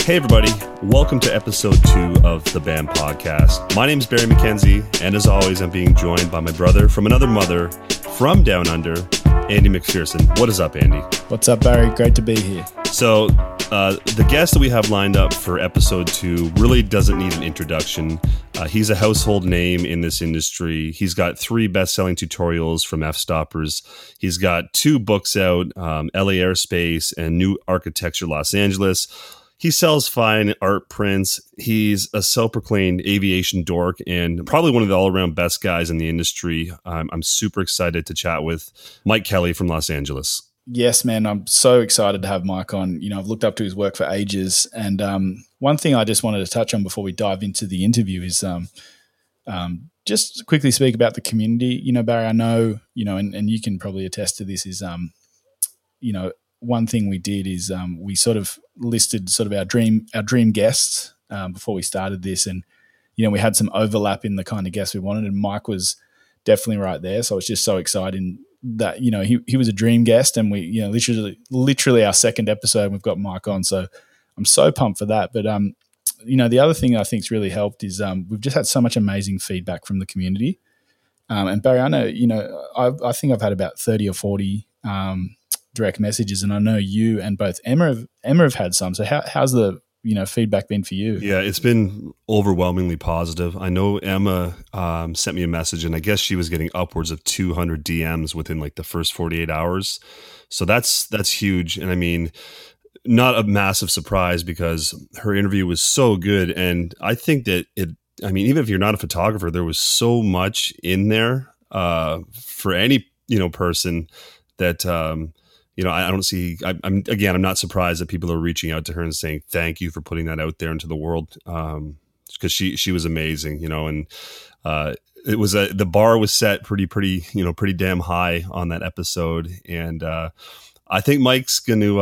Hey everybody, welcome to episode 2 of the BAM Podcast. My name is Barry McKenzie, and as always, I'm being joined by my brother from another mother, from Down Under, Andy McPherson. What is up, Andy? What's up, Barry? Great to be here. So, the guest that we have lined up for episode 2 really doesn't need an introduction. He's a household name in this industry. He's got 3 best-selling tutorials from F-Stoppers. He's got 2 books out, LA Airspace and New Architecture Los Angeles. He sells fine art prints. He's a self-proclaimed aviation dork and probably one of the all-around best guys in the industry. I'm super excited to chat with Mike Kelly from Los Angeles. Yes, man. I'm so excited to have Mike on. You know, I've looked up to his work for ages. And one thing I just wanted to touch on before we dive into the interview is just quickly speak about the community. You know, Barry, I know, you know, and you can probably attest to this is, you know, one thing we did is we sort of listed sort of our dream guests before we started this, and you know we had some overlap in the kind of guests we wanted, and Mike was definitely right there. So it's just so exciting that you know he was a dream guest, and we you know literally our second episode we've got Mike on. So I'm so pumped for that. But you know the other thing I think's really helped is we've just had so much amazing feedback from the community. And Barry, I know you know I think I've had about 30 or 40. Direct messages, and I know you and both Emma have had some. So how's the feedback been for you? Yeah, it's been overwhelmingly positive. I know Emma sent me a message, and I guess she was getting upwards of 200 DMs within like the first 48 hours. So that's huge, and I mean, not a massive surprise because her interview was so good, and I think that even if you're not a photographer, there was so much in there for any person that. I don't see. I'm not surprised that people are reaching out to her and saying thank you for putting that out there into the world, because she was amazing, and it was the bar was set pretty damn high on that episode, and I think Mike's going to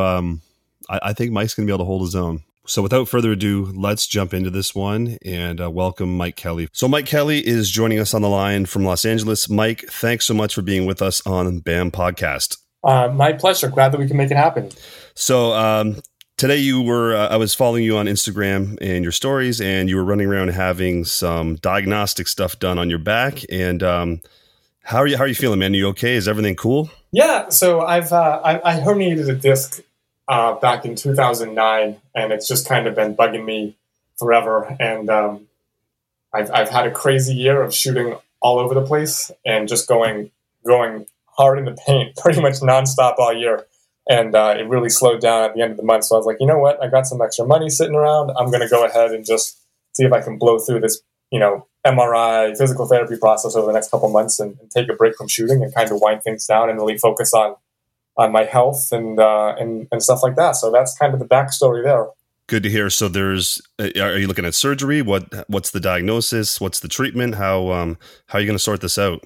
be able to hold his own. So without further ado, let's jump into this one and welcome Mike Kelly. So Mike Kelly is joining us on the line from Los Angeles. Mike, thanks so much for being with us on BAM Podcast. My pleasure. Glad that we can make it happen. So today I was following you on Instagram and your stories, and you were running around having some diagnostic stuff done on your back. And how are you feeling, man? Are you okay? Is everything cool? Yeah. So I herniated a disc back in 2009, and it's just kind of been bugging me forever. And I've had a crazy year of shooting all over the place and just going hard in the paint pretty much nonstop all year. And it really slowed down at the end of the month. So I was like, you know what? I got some extra money sitting around. I'm going to go ahead and just see if I can blow through this, MRI physical therapy process over the next couple months and take a break from shooting and kind of wind things down and really focus on my health and stuff like that. So that's kind of the backstory there. Good to hear. So are you looking at surgery? What's the diagnosis? What's the treatment? How are you going to sort this out?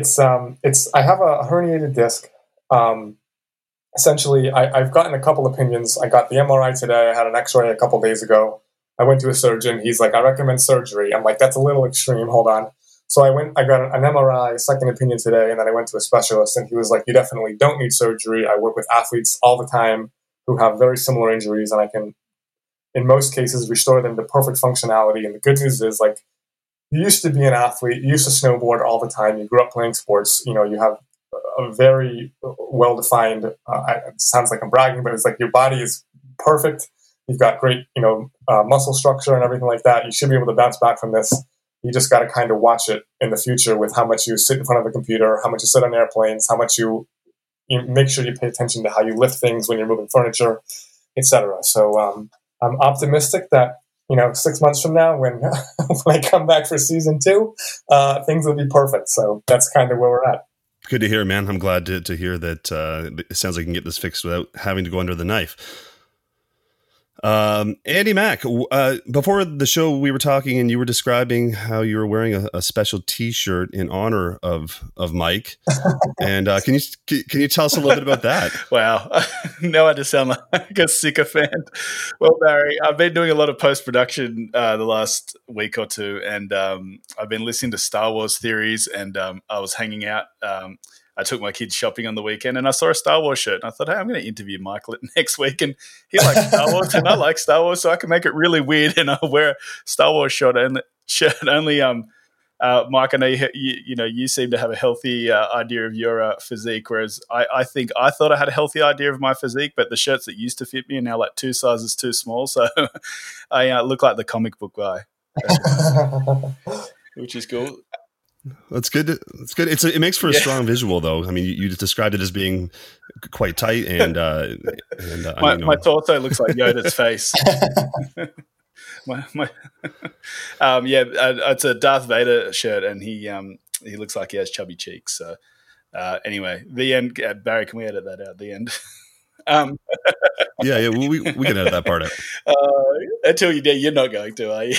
I have a herniated disc. Essentially, I've gotten a couple opinions. I got the MRI today. I had an X-ray a couple days ago. I went to a surgeon. He's like, I recommend surgery. I'm like, that's a little extreme. Hold on. So I got an MRI, second opinion today, and then I went to a specialist, and he was like, you definitely don't need surgery. I work with athletes all the time who have very similar injuries, and I can, in most cases, restore them to perfect functionality. And the good news is, like, you used to be an athlete, you used to snowboard all the time, you grew up playing sports, you have a very well-defined, it sounds like I'm bragging, but it's like your body is perfect. You've got great, muscle structure and everything like that. You should be able to bounce back from this. You just got to kind of watch it in the future with how much you sit in front of a computer, how much you sit on airplanes, how much you make sure you pay attention to how you lift things when you're moving furniture, etc. So I'm optimistic that 6 months from now, when I come back for season 2, things will be perfect. So that's kind of where we're at. Good to hear, man. I'm glad to hear that it sounds like you can get this fixed without having to go under the knife. Andy Mack, before the show we were talking and you were describing how you were wearing a special T-shirt in honor of Mike. And can you tell us a little bit about that? Wow. No, I just sound like a sycophant. Well, Barry, I've been doing a lot of post-production the last week or two, and I've been listening to Star Wars theories, and I was hanging out. I took my kids shopping on the weekend and I saw a Star Wars shirt and I thought, hey, I'm going to interview Michael next week, and he likes Star Wars and I like Star Wars, so I can make it really weird and I'll wear a Star Wars shirt only. Mike, I know you seem to have a healthy idea of your physique, whereas I think I thought I had a healthy idea of my physique, but the shirts that used to fit me are now like 2 sizes too small, so I look like the comic book guy, which is cool. That's good. It's good. It makes for a strong visual, though. I mean, you described it as being quite tight, and my torso looks like Yoda's face. It's a Darth Vader shirt, and he looks like he has chubby cheeks. So anyway, the end. Barry, can we edit that out? The end. Yeah, we can edit that part out. Until you're not going to, are you?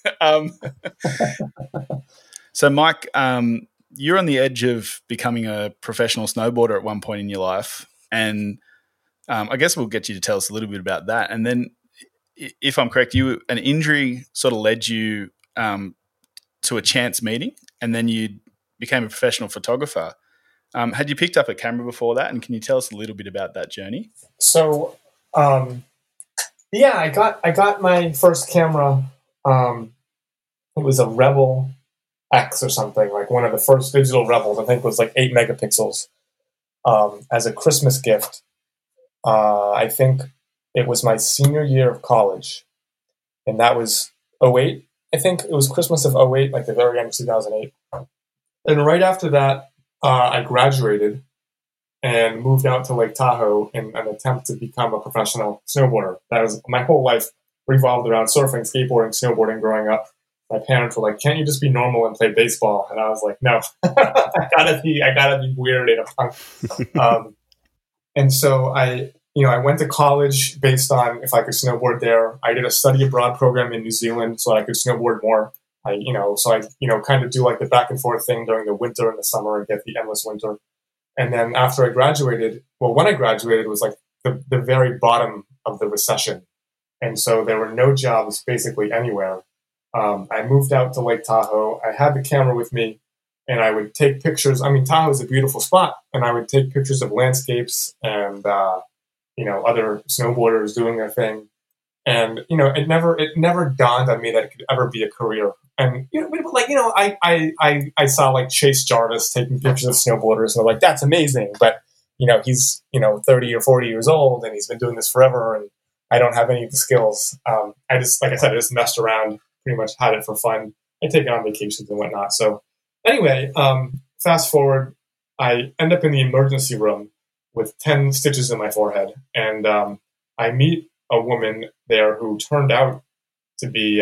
So, Mike, you're on the edge of becoming a professional snowboarder at one point in your life, and I guess we'll get you to tell us a little bit about that. And then, if I'm correct, an injury sort of led you to a chance meeting, and then you became a professional photographer. Had you picked up a camera before that, and can you tell us a little bit about that journey? So, I got my first camera. It was a Rebel X or something, like one of the first digital Rebels. I think it was like 8 megapixels as a Christmas gift. I think it was my senior year of college, and that was 2008. I think it was Christmas of 2008, like the very end of 2008. And right after that, I graduated and moved out to Lake Tahoe in an attempt to become a professional snowboarder. That was my whole life revolved around surfing, skateboarding, snowboarding growing up. My parents were like, can't you just be normal and play baseball? And I was like, no, I gotta be weird and a punk. And so I went to college based on if I could snowboard there. I did a study abroad program in New Zealand so I could snowboard more. I kind of do like the back and forth thing during the winter and the summer and get the endless winter. And then after I graduated, when I graduated, it was like the very bottom of the recession. And so there were no jobs basically anywhere. I moved out to Lake Tahoe. I had the camera with me, and I would take pictures. I mean, Tahoe is a beautiful spot, and I would take pictures of landscapes and other snowboarders doing their thing. And it never dawned on me that it could ever be a career. And I saw like Chase Jarvis taking pictures of snowboarders, and I'm like, that's amazing. But he's 30 or 40 years old, and he's been doing this forever, and I don't have any of the skills. I just messed around. Pretty much had it for fun. I take it on vacations and whatnot. So anyway, fast forward, I end up in the emergency room with 10 stitches in my forehead. And I meet a woman there who turned out to be,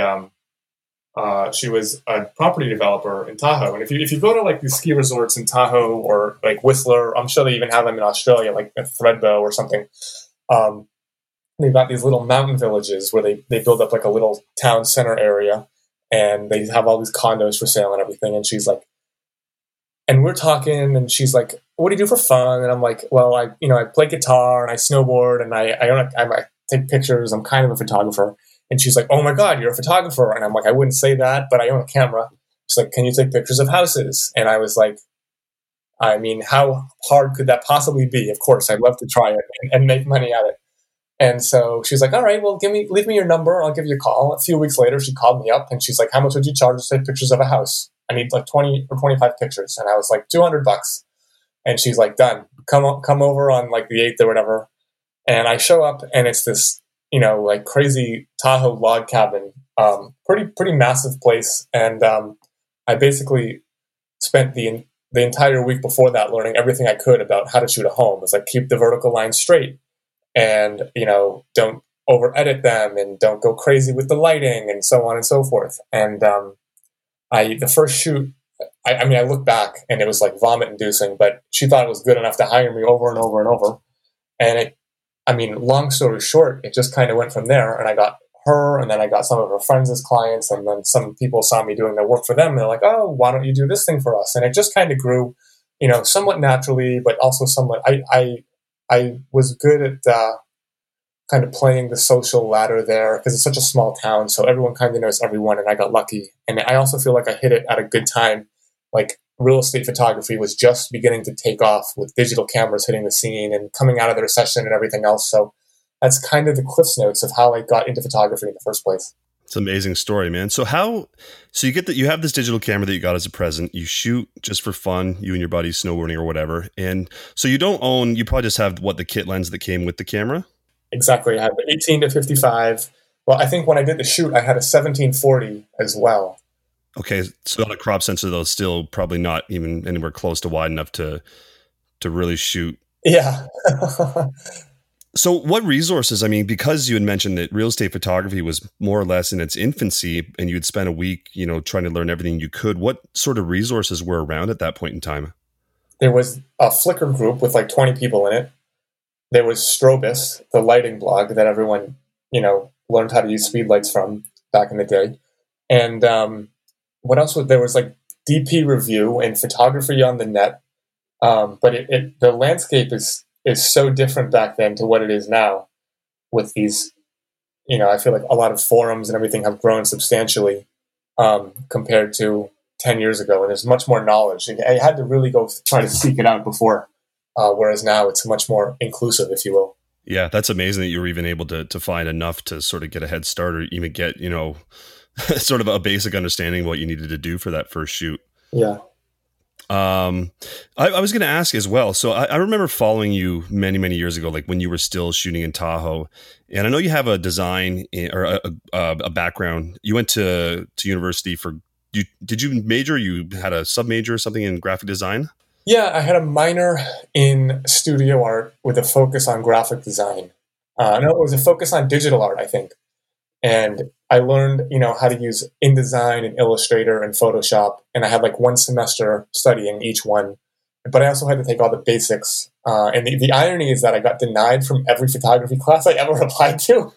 she was a property developer in Tahoe. And if you go to like these ski resorts in Tahoe or like Whistler, I'm sure they even have them in Australia, like at Thredbo or something. They've got these little mountain villages where they build up like a little town center area, and they have all these condos for sale and everything. And she's like, and we're talking, and she's like, what do you do for fun? And I'm like, well, I play guitar and I snowboard and I take pictures. I'm kind of a photographer. And she's like, oh my God, you're a photographer. And I'm like, I wouldn't say that, but I own a camera. She's like, can you take pictures of houses? And I was like, I mean, how hard could that possibly be? Of course, I'd love to try it and make money at it. And so she's like, all right, well, leave me your number. I'll give you a call. A few weeks later, she called me up and she's like, how much would you charge to take pictures of a house? I need like 20 or 25 pictures. And I was like, $200. And she's like, done. Come over on like the 8th or whatever. And I show up, and it's this, like crazy Tahoe log cabin, pretty massive place. And I basically spent the entire week before that learning everything I could about how to shoot a home. It's like, keep the vertical line straight. And, don't over edit them, and don't go crazy with the lighting, and so on and so forth. And the first shoot, I look back and it was like vomit inducing, but she thought it was good enough to hire me over and over and over. And long story short, it just kind of went from there. And I got her, and then I got some of her friends as clients. And then some people saw me doing their work for them. And they're like, oh, why don't you do this thing for us? And it just kind of grew, somewhat naturally, but also somewhat, I was good at kind of playing the social ladder there because it's such a small town. So everyone kind of knows everyone, and I got lucky. And I also feel like I hit it at a good time. Like real estate photography was just beginning to take off with digital cameras hitting the scene and coming out of the recession and everything else. So that's kind of the Cliff's Notes of how I got into photography in the first place. It's an amazing story, man. So you get that, you have this digital camera that you got as a present, you shoot just for fun, you and your buddies snowboarding or whatever. And so you don't own, you probably just have the kit lens that came with the camera? Exactly. I had the 18 to 55. Well, I think when I did the shoot, I had a 1740 as well. Okay. So on a crop sensor, though, still probably not even anywhere close to wide enough to really shoot. Yeah. So what resources, I mean, because you had mentioned that real estate photography was more or less in its infancy and you'd spent a week, trying to learn everything you could, what sort of resources were around at that point in time? There was a Flickr group with like 20 people in it. There was Strobus, the lighting blog that everyone, learned how to use speed lights from back in the day. And what else was there? Was like DP Review and Photography on the Net. But the landscape is so different back then to what it is now with these, I feel like a lot of forums and everything have grown substantially compared to 10 years ago. And there's much more knowledge. And I had to really go try to seek it out before, whereas now it's much more inclusive, if you will. Yeah, that's amazing that you were even able to find enough to sort of get a head start or even get, sort of a basic understanding of what you needed to do for that first shoot. Yeah. I was going to ask as well. So I remember following you many, many years ago, like when you were still shooting in Tahoe. And I know you have a design or a background. You went to university for, did you major? You had a sub major or something in graphic design? Yeah, I had a minor in studio art with a focus on graphic design. No, it was a focus on digital art, I think. And I learned, how to use InDesign and Illustrator and Photoshop. And I had like one semester studying each one. But I also had to take all the basics. And the irony is that I got denied from every photography class I ever applied to.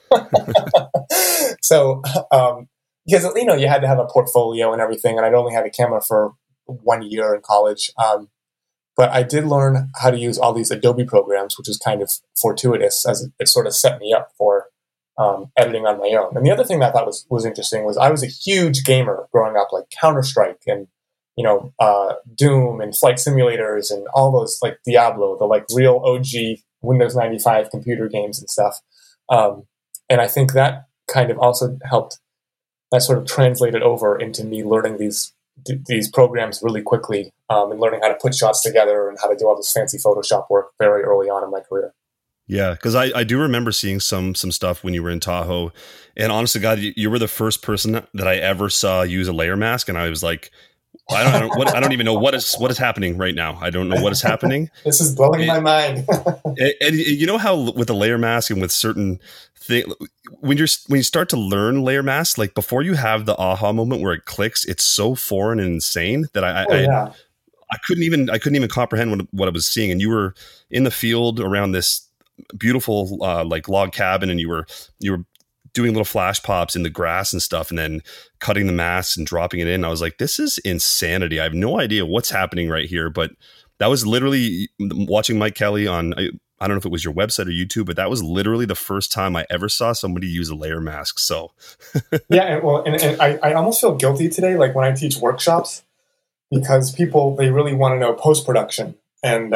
So, because, you had to have a portfolio and everything. And I'd only had a camera for 1 year in college. But I did learn how to use all these Adobe programs, which is kind of fortuitous as it sort of set me up for editing on my own. And the other thing that I thought was interesting was I was a huge gamer growing up, like Counter-Strike and, Doom and flight simulators and all those, like Diablo, the like real OG Windows 95 computer games and stuff. And I think that kind of also helped, that sort of translated over into me learning these programs really quickly and learning how to put shots together and how to do all this fancy Photoshop work very early on in my career. Yeah, because I do remember seeing some stuff when you were in Tahoe, and honest to God, you were the first person that I ever saw use a layer mask, and I was like, I don't even know what is happening right now. I don't know what is happening. This is blowing my mind. and you know how with a layer mask and with certain things, when you start to learn layer masks, like before you have the aha moment where it clicks, it's so foreign and insane that I couldn't even comprehend what I was seeing. And you were in the field around this beautiful like log cabin, and you were doing little flash pops in the grass and stuff, and then cutting the masks and dropping it in. I was like, this is insanity. I have no idea what's happening right here. But that was literally watching Mike Kelly on, I don't know if it was your website or YouTube, but that was literally the first time I ever saw somebody use a layer mask. So yeah, and I almost feel guilty today, like when I teach workshops, because people, they really want to know post-production. And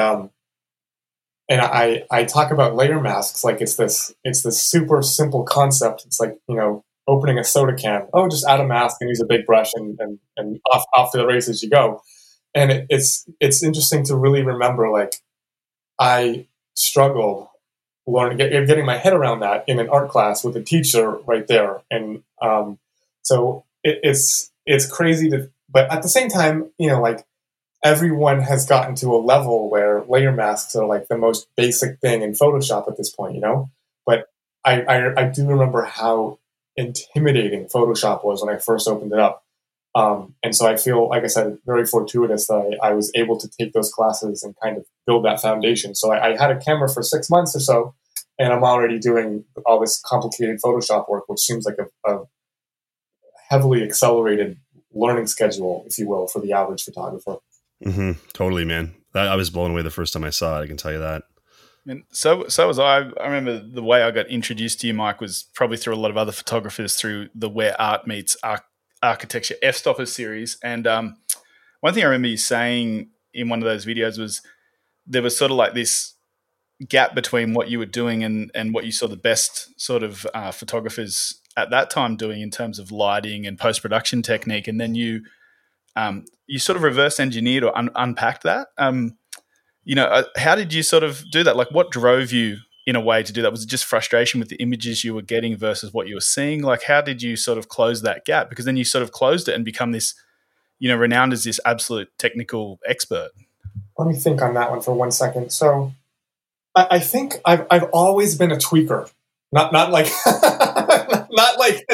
I talk about layer masks like it's this super simple concept. It's like, opening a soda can. Oh, just add a mask and use a big brush and off to the races you go. And it's interesting to really remember, like, I struggle getting my head around that in an art class with a teacher right there. And so it's crazy but at the same time, like, everyone has gotten to a level where layer masks are like the most basic thing in Photoshop at this point, But I do remember how intimidating Photoshop was when I first opened it up. And so I feel, like I said, very fortuitous that I was able to take those classes and kind of build that foundation. So I had a camera for 6 months or so, and I'm already doing all this complicated Photoshop work, which seems like a heavily accelerated learning schedule, if you will, for the average photographer. Mm-hmm. Totally, man. I was blown away the first time I saw it. I can tell you that. And so was I. I remember the way I got introduced to you, Mike, was probably through a lot of other photographers through the Where Art Meets Architecture F-Stopper series. And one thing I remember you saying in one of those videos was there was sort of like this gap between what you were doing and what you saw the best sort of photographers at that time doing in terms of lighting and post-production technique, and then you sort of reverse engineered or unpacked that. How did you sort of do that? Like, what drove you in a way to do that? Was it just frustration with the images you were getting versus what you were seeing? Like, how did you sort of close that gap? Because then you sort of closed it and become this, renowned as this absolute technical expert. Let me think on that one for 1 second. So I think I've always been a tweaker, not like not like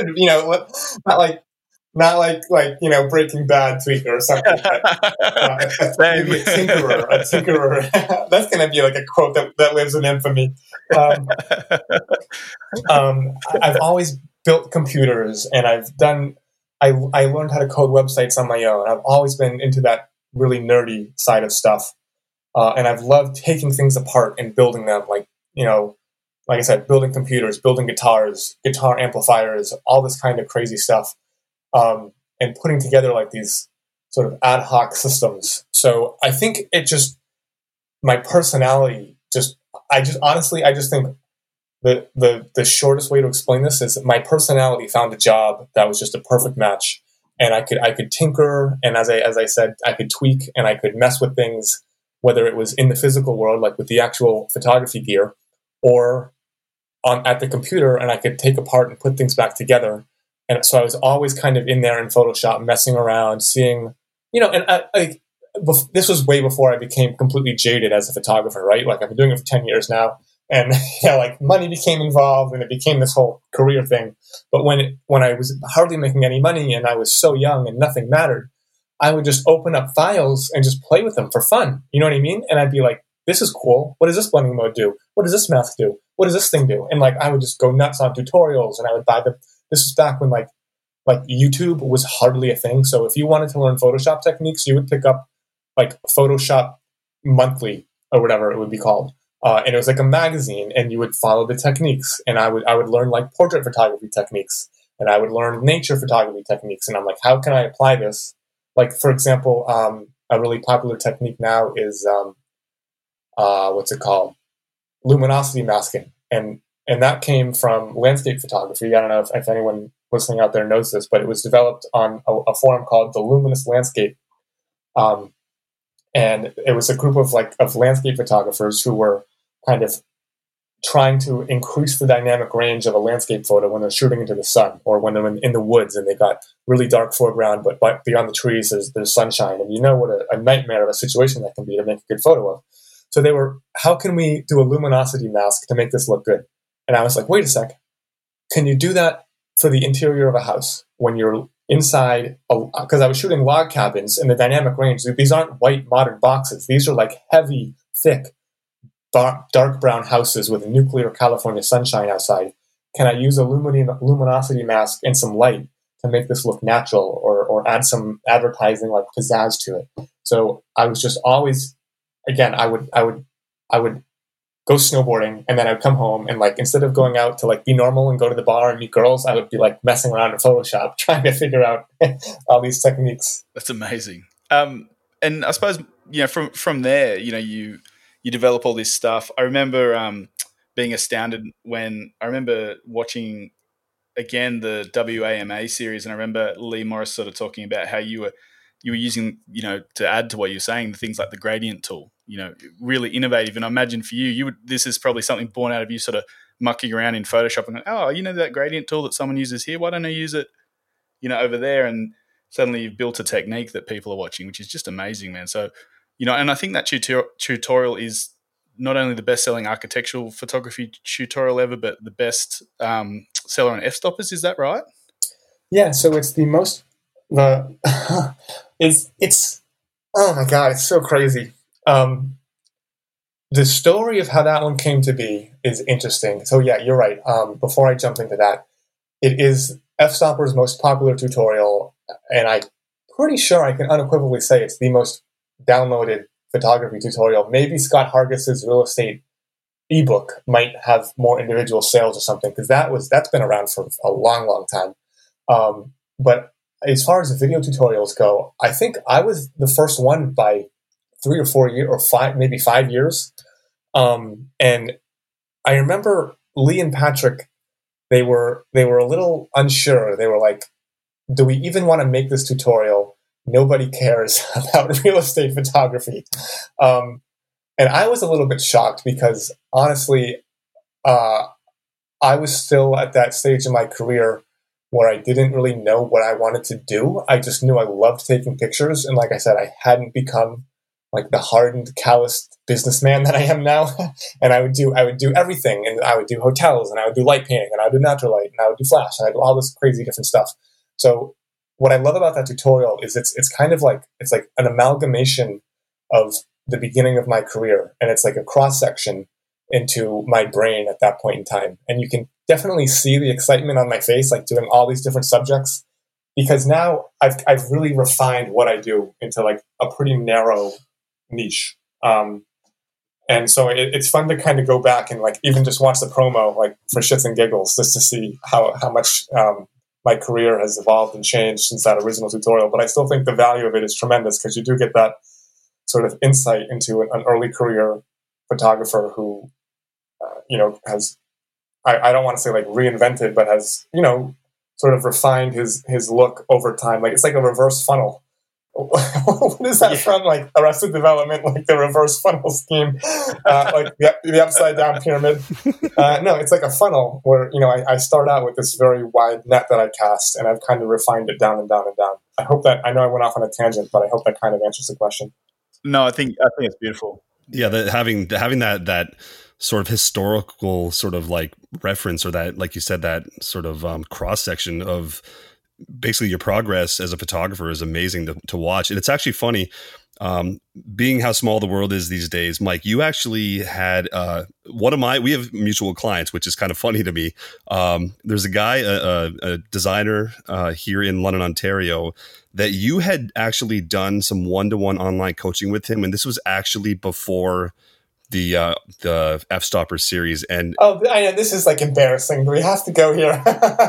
Breaking Bad tweaker or something. Maybe a tinkerer. That's going to be like a quote that lives in infamy. I've always built computers, and I learned how to code websites on my own. I've always been into that really nerdy side of stuff. And I've loved taking things apart and building them, like I said, building computers, building guitars, guitar amplifiers, all this kind of crazy stuff, and putting together like these sort of ad hoc systems. So I think my personality I just think the shortest way to explain this is my personality found a job that was just a perfect match. And I could tinker, and as I said, I could tweak and I could mess with things, whether it was in the physical world, like with the actual photography gear, or at the computer, and I could take apart and put things back together. And so I was always kind of in there in Photoshop, messing around, seeing, this was way before I became completely jaded as a photographer, right? Like, I've been doing it for 10 years now, and money became involved, and it became this whole career thing. But when I was hardly making any money and I was so young and nothing mattered, I would just open up files and just play with them for fun. You know what I mean? And I'd be like, this is cool. What does this blending mode do? What does this mask do? What does this thing do? And I would just go nuts on tutorials, and I would buy them. This was back when like YouTube was hardly a thing. So if you wanted to learn Photoshop techniques, you would pick up like Photoshop Monthly or whatever it would be called. And it was like a magazine, and you would follow the techniques. And I would learn like portrait photography techniques, and I would learn nature photography techniques. And I'm like, how can I apply this? Like, for example, a really popular technique now is, what's it called? Luminosity masking. And that came from landscape photography. I don't know if anyone listening out there knows this, but it was developed on a forum called The Luminous Landscape. And it was a group of landscape photographers who were kind of trying to increase the dynamic range of a landscape photo when they're shooting into the sun, or when they're in the woods and they got really dark foreground, but beyond the trees there's sunshine, and what a nightmare of a situation that can be to make a good photo of. So they were, how can we do a luminosity mask to make this look good? And I was like, wait a sec, can you do that for the interior of a house when you're inside? Because I was shooting log cabins, and the dynamic range, these aren't white modern boxes. These are like heavy, thick, dark brown houses with nuclear California sunshine outside. Can I use a luminosity mask and some light to make this look natural, or add some advertising like pizzazz to it? So I was just always, again, I would go snowboarding, and then I'd come home, and instead of going out to be normal and go to the bar and meet girls, I would be messing around in Photoshop trying to figure out all these techniques. That's amazing. And I suppose from there, you develop all this stuff. I remember being astounded when I remember watching again the WAMA series, and I remember Lee Morris sort of talking about how you were using, to add to what you're saying, things like the gradient tool, really innovative. And I imagine for you this is probably something born out of you sort of mucking around in Photoshop and going, that gradient tool that someone uses here, why don't I use it, over there? And suddenly you've built a technique that people are watching, which is just amazing, man. So, and I think that tutorial is not only the best-selling architectural photography tutorial ever, but the best seller on f-stoppers. Is that right? Yeah. So it's the most it's oh my god, it's so crazy. The story of how that one came to be is interesting. So yeah, you're right. Before I jump into that, it is f-stopper's most popular tutorial, and I'm pretty sure I can unequivocally say it's the most downloaded photography tutorial. Maybe Scott Hargis' real estate ebook might have more individual sales or something, because that's been around for a long time. But as far as video tutorials go, I think I was the first one by 3 or 4 years, or five, maybe 5 years. And I remember Lee and Patrick, they were a little unsure. They were like, do we even want to make this tutorial? Nobody cares about real estate photography. And I was a little bit shocked because honestly, I was still at that stage in my career where I didn't really know what I wanted to do. I just knew I loved taking pictures. And like I said, I hadn't become like the hardened, calloused businessman that I am now. And I would do everything. And I would do hotels, and I would do light painting, and I would do natural light, and I would do flash, and I would do all this crazy different stuff. So what I love about that tutorial is it's kind of like, it's like an amalgamation of the beginning of my career. And it's like a cross section into my brain at that point in time. And you can definitely see the excitement on my face, like doing all these different subjects, because now I've really refined what I do into like a pretty narrow niche. And so it's fun to kind of go back and like even just watch the promo, like for shits and giggles, just to see how much my career has evolved and changed since that original tutorial. But I still think the value of it is tremendous, because you do get that sort of insight into an early career photographer who, has, I don't want to say like reinvented, but has, sort of refined his look over time. Like it's like a reverse funnel. What is that from? Like Arrested Development, like the reverse funnel scheme, like the upside down pyramid. No, it's like a funnel where, I start out with this very wide net that I cast, and I've kind of refined it down and down and down. I know I went off on a tangent, but I hope that kind of answers the question. No, I think it's beautiful. Yeah, having that sort of historical sort of like reference, or that, like you said, that sort of cross section of basically your progress as a photographer is amazing to watch. And it's actually funny, being how small the world is these days. Mike, you actually had we have mutual clients, which is kind of funny to me. There's a guy, a designer here in London, Ontario, that you had actually done some one-to-one online coaching with him. And this was actually before the F-Stopper series. And I know this is like embarrassing. Do we have to go here?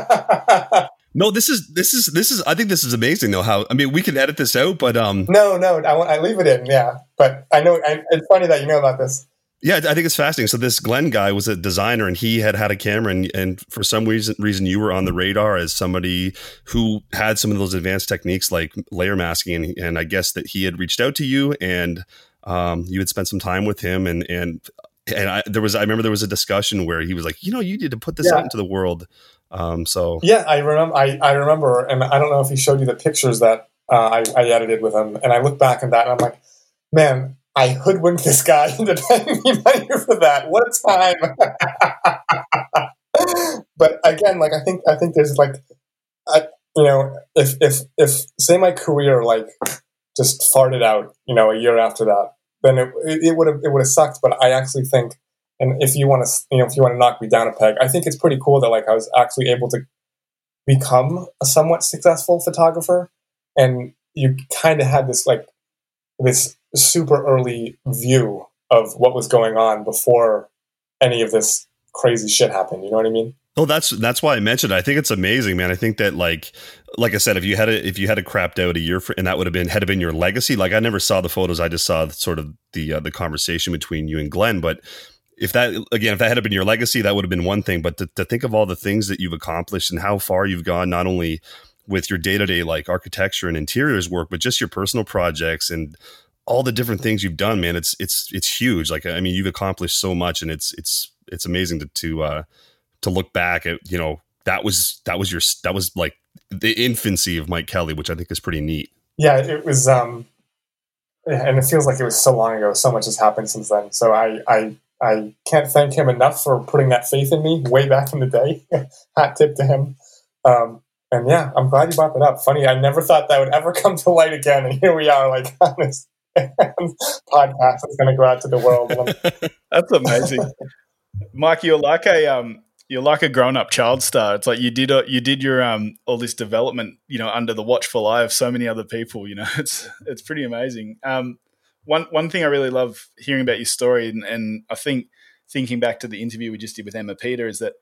No, this is. I think this is amazing, though. How, I mean, we can edit this out, but no, I leave it in. Yeah, but I know it's funny that you know about this. Yeah, I think it's fascinating. So this Glenn guy was a designer, and he had a camera, and for some reason you were on the radar as somebody who had some of those advanced techniques like layer masking, and I guess that he had reached out to you, and you had spent some time with him, and I remember there was a discussion where he was like, you need to put this out into the world. Yeah, I remember, and I don't know if he showed you the pictures that I edited with him, and I look back at that, and I'm like, man, I hoodwinked this guy into paying me money for that. What a time! But again, like I think there's like, if say my career like just farted out, a year after that, then it would have sucked. But I actually think. And if you want to knock me down a peg, I think it's pretty cool that like I was actually able to become a somewhat successful photographer, and you kind of had this super early view of what was going on before any of this crazy shit happened. You know what I mean? Oh, that's why I mentioned it. I think it's amazing, man. I think that like I said, if you had it crapped out a year and that would have been your legacy. Like I never saw the photos. I just saw sort of the conversation between you and Glenn, but. If that had been your legacy, that would have been one thing. But to think of all the things that you've accomplished and how far you've gone, not only with your day-to-day like architecture and interiors work, but just your personal projects and all the different things you've done, man, it's huge. Like, I mean, you've accomplished so much, and it's amazing to look back at. That was like the infancy of Mike Kelly, which I think is pretty neat. Yeah, it was. And it feels like it was so long ago. So much has happened since then. So I can't thank him enough for putting that faith in me way back in the day. Hat tip to him. And yeah, I'm glad you brought that up. Funny, I never thought that would ever come to light again. And here we are, like, on this podcast that's going to go out to the world. That's amazing. Mike, you're like a grown-up child star. It's like you did your all this development, under the watchful eye of so many other people. It's pretty amazing. One thing I really love hearing about your story, and I think thinking back to the interview we just did with Emma Peter, is that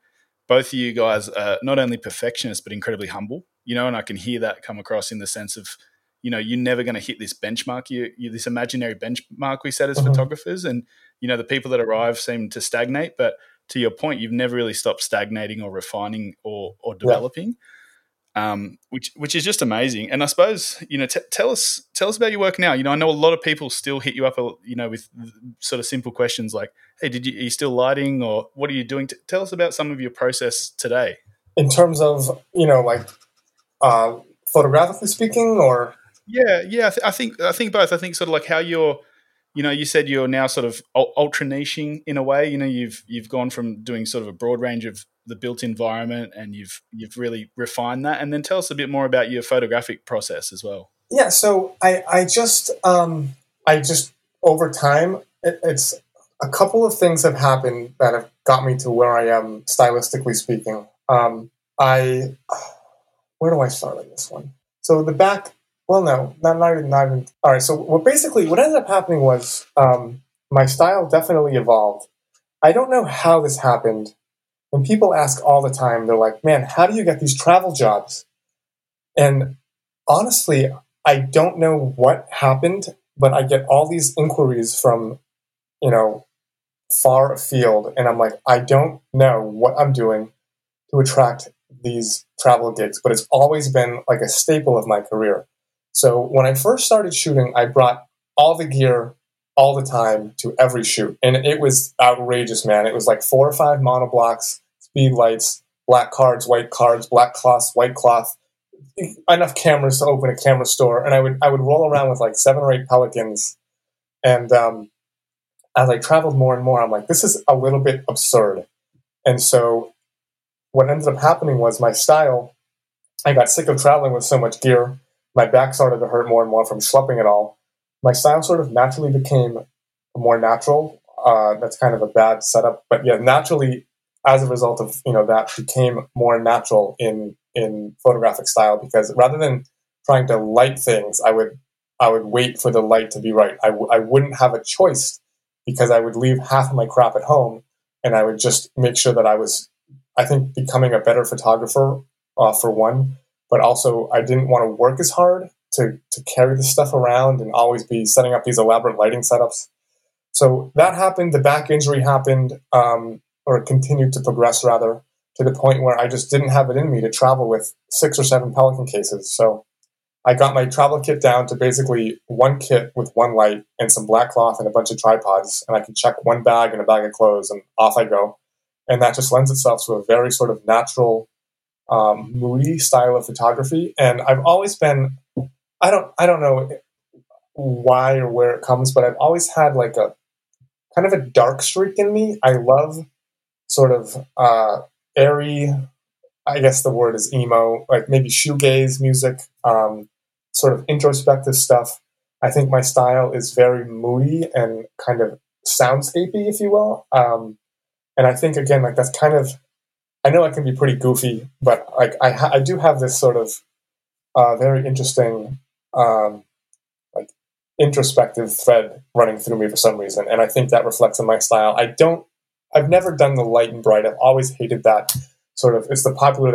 both of you guys are not only perfectionists but incredibly humble, and I can hear that come across in the sense of, you're never going to hit this benchmark, you this imaginary benchmark we set as photographers, and the people that arrive seem to stagnate, but to your point, you've never really stopped stagnating or refining or developing. Which is just amazing. And I suppose, tell us about your work now. I know a lot of people still hit you up, with sort of simple questions like, hey, are you still lighting, or what are you doing? Tell us about some of your process today. In terms of, photographically speaking, or? Yeah. I think both. I think sort of like how you're, you said you're now sort of ultra niching in a way. You've gone from doing sort of a broad range of the built environment, and you've really refined that. And then tell us a bit more about your photographic process as well. Yeah, so I just over time, it's a couple of things have happened that have got me to where I am stylistically speaking. Where do I start on this one? So the back. Well, no, not even. All right. So what ended up happening was my style definitely evolved. I don't know how this happened. When people ask all the time, they're like, "Man, how do you get these travel jobs?" And honestly, I don't know what happened, but I get all these inquiries from, far afield, and I'm like, I don't know what I'm doing to attract these travel gigs, but it's always been like a staple of my career. So when I first started shooting, I brought all the gear all the time to every shoot. And it was outrageous, man. It was like 4 or 5 monoblocks, speed lights, black cards, white cards, black cloths, white cloth, enough cameras to open a camera store. And I would roll around with like 7 or 8 Pelicans. And as I traveled more and more, I'm like, this is a little bit absurd. And so what ended up happening was my style, I got sick of traveling with so much gear. My back started to hurt more and more from schlepping it all. My style sort of naturally became more natural. That's kind of a bad setup, but yeah, naturally, as a result of that, became more natural in photographic style, because rather than trying to light things, I would wait for the light to be right. I wouldn't have a choice, because I would leave half of my crap at home, and I would just make sure that I was, I think, becoming a better photographer for one. But also, I didn't want to work as hard to carry this stuff around and always be setting up these elaborate lighting setups. So that happened. The back injury happened, or continued to progress, rather, to the point where I just didn't have it in me to travel with 6 or 7 Pelican cases. So I got my travel kit down to basically one kit with one light and some black cloth and a bunch of tripods. And I can check one bag and a bag of clothes, and off I go. And that just lends itself to a very sort of natural, moody style of photography. And I've always been, I don't know why or where it comes, but I've always had like a kind of a dark streak in me. I love sort of airy, I guess the word is emo, like maybe shoegaze music, sort of introspective stuff. I think my style is very moody and kind of soundscapey, if you will. And I think, again, like that's kind of, I know I can be pretty goofy, but like I do have this sort of very interesting, like introspective thread running through me for some reason, and I think that reflects in my style. I've never done the light and bright. I've always hated that sort of. It's the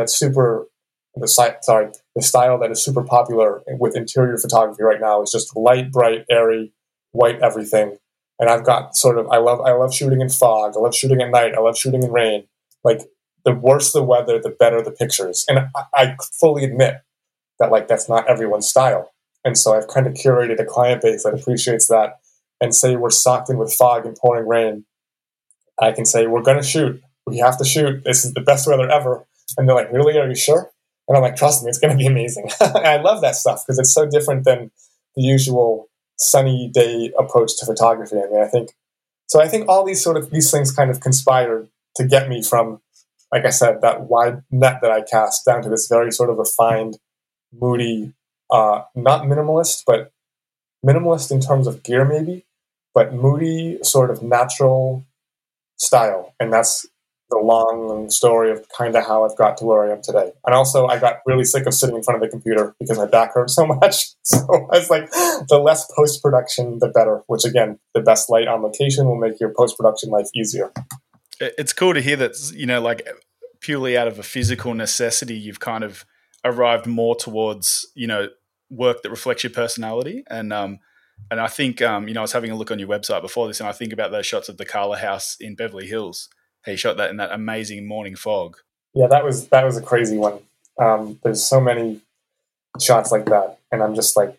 style that is super popular with interior photography right now is just light, bright, airy, white everything. And I've got sort of, I love shooting in fog. I love shooting at night. I love shooting in rain. Like, the worse the weather, the better the pictures. And I fully admit that, like, that's not everyone's style. And so I've kind of curated a client base that appreciates that. And say we're socked in with fog and pouring rain, I can say, we're going to shoot. We have to shoot. This is the best weather ever. And they're like, really? Are you sure? And I'm like, trust me, it's going to be amazing. And I love that stuff because it's so different than the usual sunny day approach to photography. I mean, I think all these things kind of conspired to get me from, like I said, that wide net that I cast down to this very sort of refined, moody, not minimalist, but minimalist in terms of gear maybe, but moody sort of natural style. And that's the long story of kind of how I've got to where I am today. And also I got really sick of sitting in front of the computer because my back hurt so much. So I was like, the less post-production, the better, which again, the best light on location will make your post-production life easier. It's cool to hear that, like purely out of a physical necessity, you've kind of arrived more towards, work that reflects your personality. And I think, I was having a look on your website before this, and I think about those shots of the Carla house in Beverly Hills. How you shot that in that amazing morning fog. Yeah, that was a crazy one. There's so many shots like that, and I'm just like,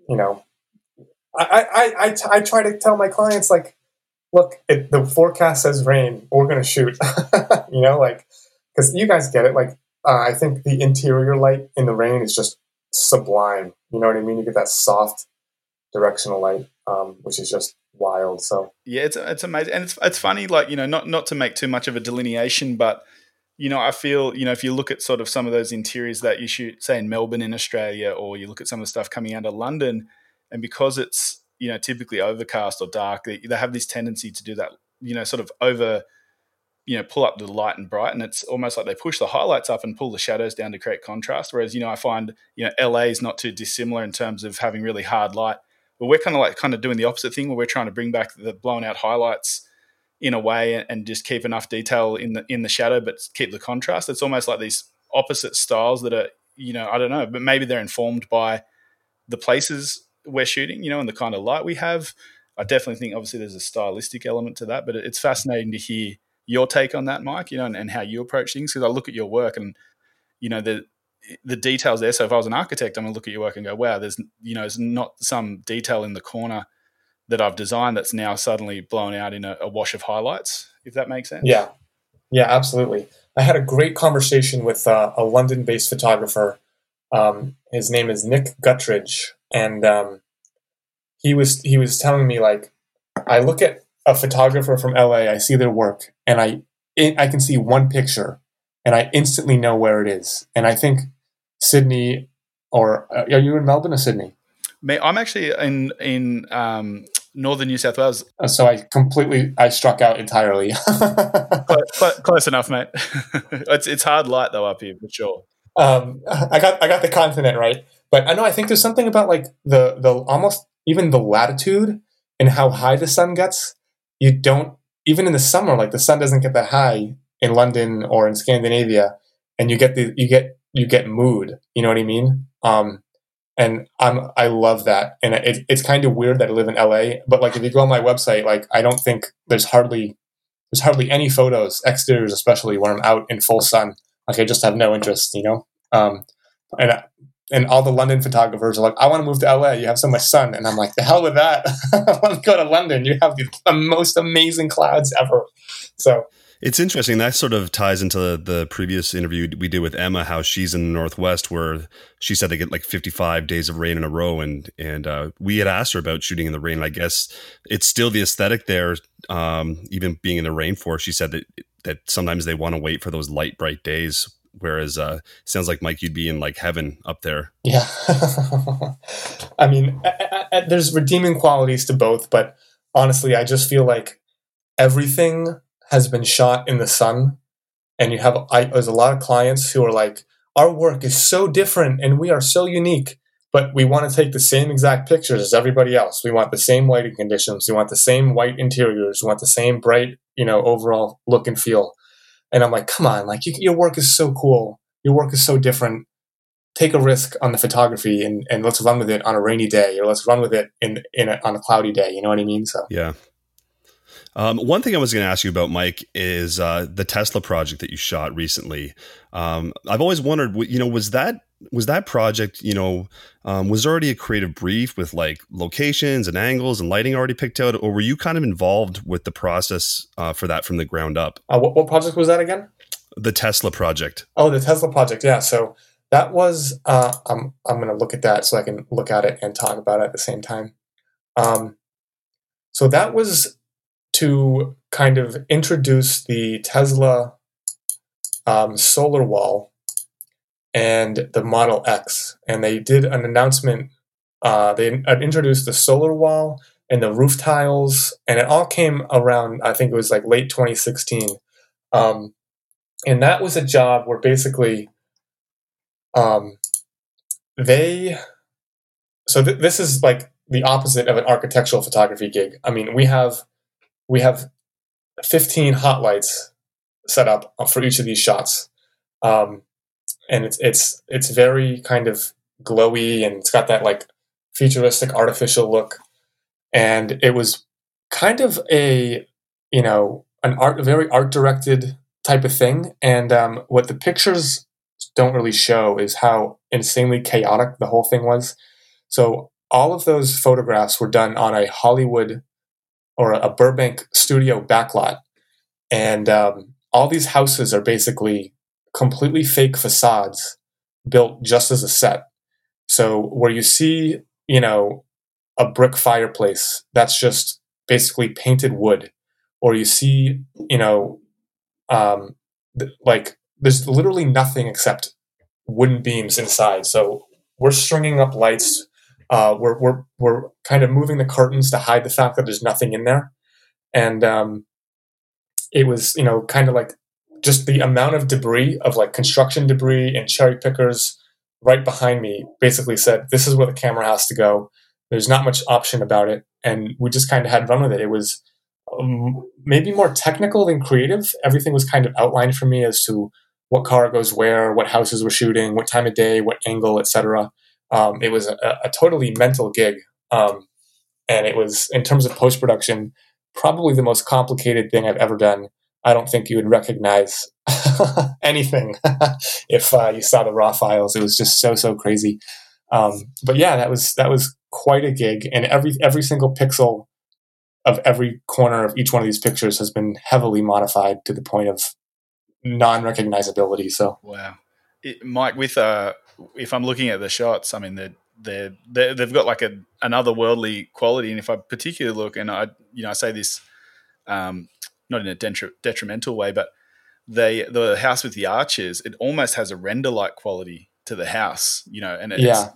I try to tell my clients, like, look, the forecast says rain, we're gonna shoot, because you guys get it. Like, I think the interior light in the rain is just sublime. You know what I mean? You get that soft directional light, which is just wild. So yeah, it's amazing, and it's funny. Like, not to make too much of a delineation, but I feel, if you look at sort of some of those interiors that you shoot, say in Melbourne in Australia, or you look at some of the stuff coming out of London, and because it's, typically overcast or dark, they have this tendency to do that, sort of over, pull up the light and brighten. It's almost like they push the highlights up and pull the shadows down to create contrast. Whereas, I find, LA is not too dissimilar in terms of having really hard light. But we're kind of doing the opposite thing, where we're trying to bring back the blown out highlights in a way and just keep enough detail in the shadow, but keep the contrast. It's almost like these opposite styles that are, I don't know, but maybe they're informed by the places we're shooting, and the kind of light we have. I definitely think obviously there's a stylistic element to that, but it's fascinating to hear your take on that, Mike, and how you approach things. Because I look at your work and, the details there. So if I was an architect, I'm going to look at your work and go, wow, there's not some detail in the corner that I've designed that's now suddenly blown out in a wash of highlights, if that makes sense. Yeah, absolutely. I had a great conversation with a London-based photographer. His name is Nick Guttridge, and he was telling me, like, I look at a photographer from LA, I see their work, and I can see one picture, and I instantly know where it is. And I think Sydney, or are you in Melbourne or Sydney? I'm actually in northern New South Wales. So I struck out entirely. Close enough, mate. It's hard light though up here for sure. I got the continent right, but I think there's something about like the almost even the latitude and how high the sun gets. You don't, even in the summer, like the sun doesn't get that high in London or in Scandinavia, and you get mood. You know what I mean? And I love that, and it's kind of weird that I live in LA. But like, if you go on my website, like, I don't think there's hardly any photos, exteriors especially, when I'm out in full sun. Like, I just have no interest, and all the London photographers are like, I want to move to LA. You have so much sun, and I'm like, the hell with that. I want to go to London. You have the most amazing clouds ever. So. It's interesting. That sort of ties into the previous interview we did with Emma, how she's in the Northwest, where she said they get like 55 days of rain in a row. And we had asked her about shooting in the rain. I guess it's still the aesthetic there, even being in the rainforest. She said that sometimes they want to wait for those light, bright days. Whereas sounds like, Mike, you'd be in like heaven up there. Yeah. I mean, there's redeeming qualities to both. But honestly, I just feel like everything has been shot in the sun, and there's a lot of clients who are like, our work is so different and we are so unique, but we want to take the same exact pictures as everybody else. We want the same lighting conditions. We want the same white interiors. We want the same bright, overall look and feel. And I'm like, come on, like, your work is so cool. Your work is so different. Take a risk on the photography and let's run with it on a rainy day, or let's run with it on a cloudy day. You know what I mean? So yeah. One thing I was going to ask you about, Mike, is the Tesla project that you shot recently. I've always wondered, was that project, was already a creative brief with like locations and angles and lighting already picked out, or were you kind of involved with the process for that from the ground up? What project was that again? The Tesla project. Oh, the Tesla project. Yeah. So that was, I'm going to look at that so I can look at it and talk about it at the same time. So that was to kind of introduce the Tesla solar wall and the Model X. And they did an announcement. They introduced the solar wall and the roof tiles, and it all came around, I think it was like late 2016. And that was a job where basically this is like the opposite of an architectural photography gig. I mean, we have 15 hot lights set up for each of these shots. and it's very kind of glowy, and it's got that like futuristic artificial look. And it was kind of a very art directed type of thing. And what the pictures don't really show is how insanely chaotic the whole thing was. So all of those photographs were done on a Hollywood or a Burbank studio backlot. And all these houses are basically completely fake facades built just as a set. So where you see, a brick fireplace, that's just basically painted wood. Or you see, like there's literally nothing except wooden beams inside. So we're stringing up lights. We're kind of moving the curtains to hide the fact that there's nothing in there. And it was, kind of like just the amount of debris of like construction debris and cherry pickers right behind me basically said, this is where the camera has to go. There's not much option about it. And we just kind of had run with it. It was maybe more technical than creative. Everything was kind of outlined for me as to what car goes where, what houses we're shooting, what time of day, what angle, etc. It was a totally mental gig. And it was, in terms of post-production, probably the most complicated thing I've ever done. I don't think you would recognize anything if you saw the raw files. It was just so crazy. But yeah, that was quite a gig, and every single pixel of every corner of each one of these pictures has been heavily modified to the point of non-recognizability. So wow, Mike, with if I'm looking at the shots, I mean they've got like an otherworldly quality, and if I particularly look, and I say this not in a detrimental way, but the house with the arches, it almost has a render-like quality to the house, and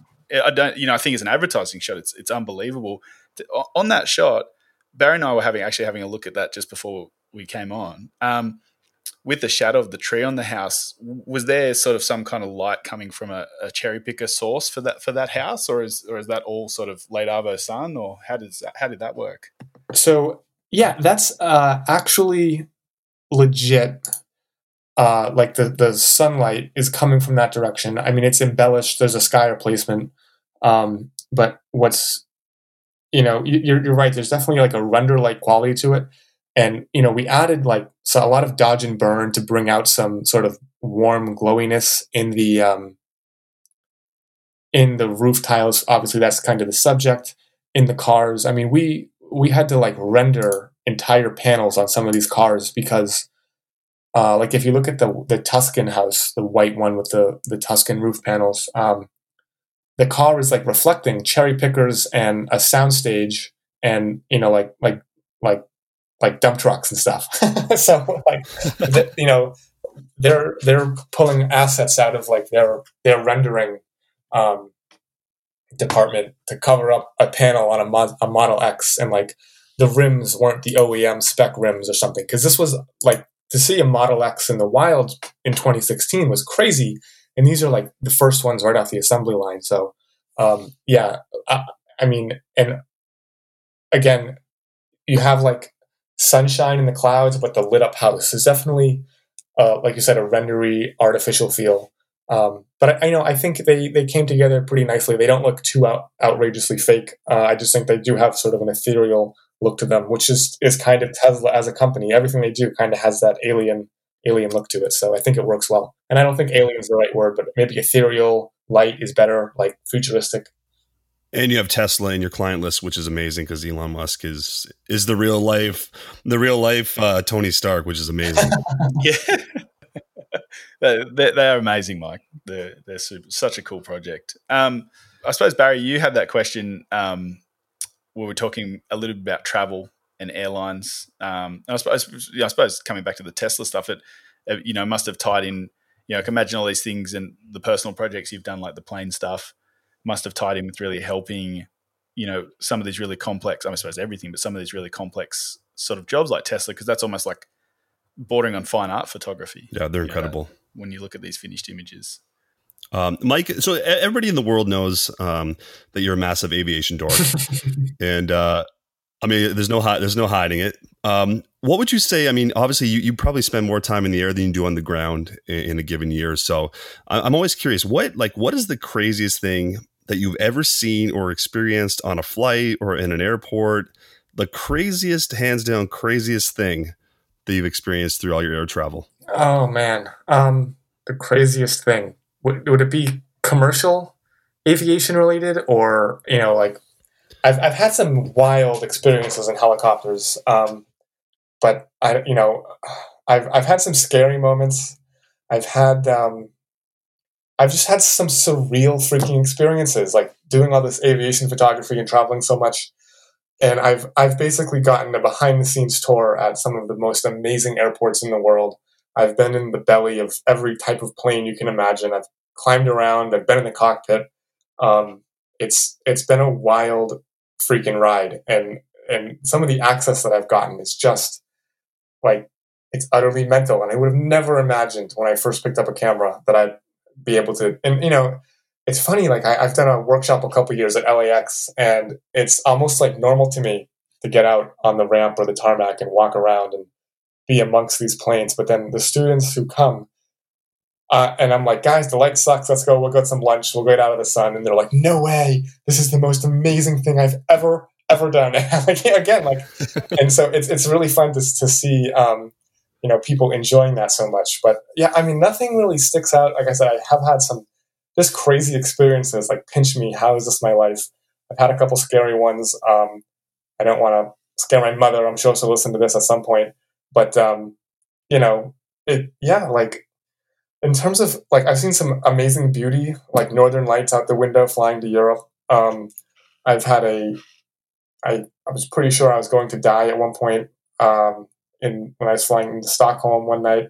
I think as an advertising shot, it's unbelievable. On that shot, Barry and I were having a look at that just before we came on. With the shadow of the tree on the house, was there sort of some kind of light coming from a cherry picker source for that house, or is that all sort of late Arvo sun, or how did that work? So yeah, that's actually legit. Like the sunlight is coming from that direction. I mean, it's embellished. There's a sky replacement, but what's you're right. There's definitely like a render-like quality to it. And, we added a lot of dodge and burn to bring out some sort of warm glowiness in the roof tiles. Obviously, that's kind of the subject. In the cars, I mean, we had to render entire panels on some of these cars because, if you look at the Tuscan house, the white one with the Tuscan roof panels, the car is reflecting cherry pickers and a soundstage and, like dump trucks and stuff. So they're pulling assets out of their rendering department to cover up a panel on a Model X, and the rims weren't the OEM spec rims or something. Because this was to see a Model X in the wild in 2016 was crazy, and these are the first ones right off the assembly line. So I mean, and again, you have sunshine in the clouds, but the lit up house is definitely, like you said, a rendery, artificial feel. But I think they came together pretty nicely. They don't look too outrageously fake. I just think they do have sort of an ethereal look to them, which is kind of Tesla as a company. Everything they do kind of has that alien look to it. So I think it works well. And I don't think alien is the right word, but maybe ethereal, light is better, futuristic. And you have Tesla in your client list, which is amazing because Elon Musk is the real life Tony Stark, which is amazing. Yeah, they are amazing, Mike. They're such a cool project. I suppose, Barry, you had that question. We were talking a little bit about travel and airlines. And I suppose coming back to the Tesla stuff, it must have tied in. I can imagine all these things and the personal projects you've done, like the plane stuff, must have tied in with really helping, some of these really complex, I suppose everything, but some of these really complex sort of jobs like Tesla, because that's almost like bordering on fine art photography. Yeah, they're incredible. When you look at these finished images. Mike, so everybody in the world knows that you're a massive aviation dork. And I mean, there's no hiding it. What would you say? I mean, obviously, you probably spend more time in the air than you do on the ground in a given year. So I'm always curious, what is the craziest thing that you've ever seen or experienced on a flight or in an airport? The craziest, hands down, craziest thing that you've experienced through all your air travel? Oh man, the craziest thing would it be commercial aviation related, or like I've had some wild experiences in helicopters, but I've had some scary moments. I've had I've just had some surreal freaking experiences, like doing all this aviation photography and traveling so much. And I've basically gotten a behind the scenes tour at some of the most amazing airports in the world. I've been in the belly of every type of plane you can imagine. I've climbed around. I've been in the cockpit. It's been a wild freaking ride, and some of the access that I've gotten is just like, it's utterly mental. And I would have never imagined when I first picked up a camera that I'd be able to. And it's funny. Like I've done a workshop a couple years at LAX, and it's almost like normal to me to get out on the ramp or the tarmac and walk around and be amongst these planes. But then the students who come, and I'm like, guys, the light sucks. Let's go. We'll get some lunch. We'll get out of the sun. And they're like, no way. This is the most amazing thing I've ever done. And so it's really fun to see, people enjoying that so much. But yeah, I mean, nothing really sticks out. Like I said, I have had some just crazy experiences, like pinch me. How is this my life? I've had a couple scary ones. I don't want to scare my mother. I'm sure she'll listen to this at some point. But, like in terms of like, I've seen some amazing beauty, like Northern Lights out the window flying to Europe. I've had I was pretty sure I was going to die at one point when I was flying into Stockholm one night.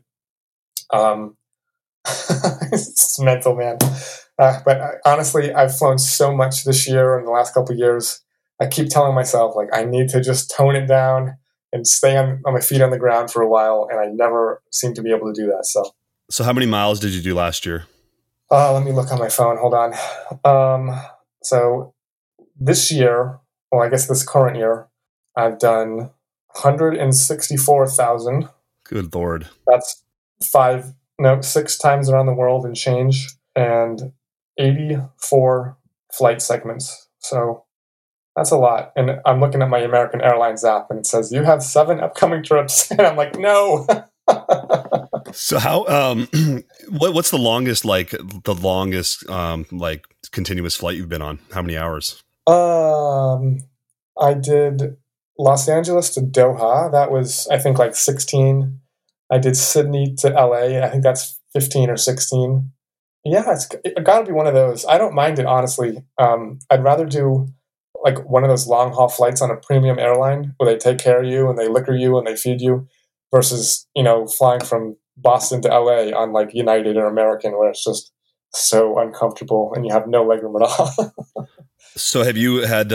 It's mental, man. But honestly, I've flown so much this year and the last couple of years. I keep telling myself, like, I need to just tone it down and stay on my feet on the ground for a while, and I never seem to be able to do that. So how many miles did you do last year? Let me look on my phone. Hold on. So this year, well, I guess this current year, I've done 164,000. Good Lord. That's 6 times around the world and change, and 84 flight segments. So that's a lot. And I'm looking at my American Airlines app, and it says, you have 7 upcoming trips. And I'm like, no. So how, what's the longest continuous flight you've been on? How many hours? I did Los Angeles to Doha. That was, I think, like 16. I did Sydney to LA. I think that's 15 or 16. Yeah, it got to be one of those. I don't mind it, honestly. I'd rather do like one of those long haul flights on a premium airline where they take care of you and they liquor you and they feed you, versus flying from Boston to LA on like United or American, where it's just so uncomfortable and you have no legroom at all. So have you sat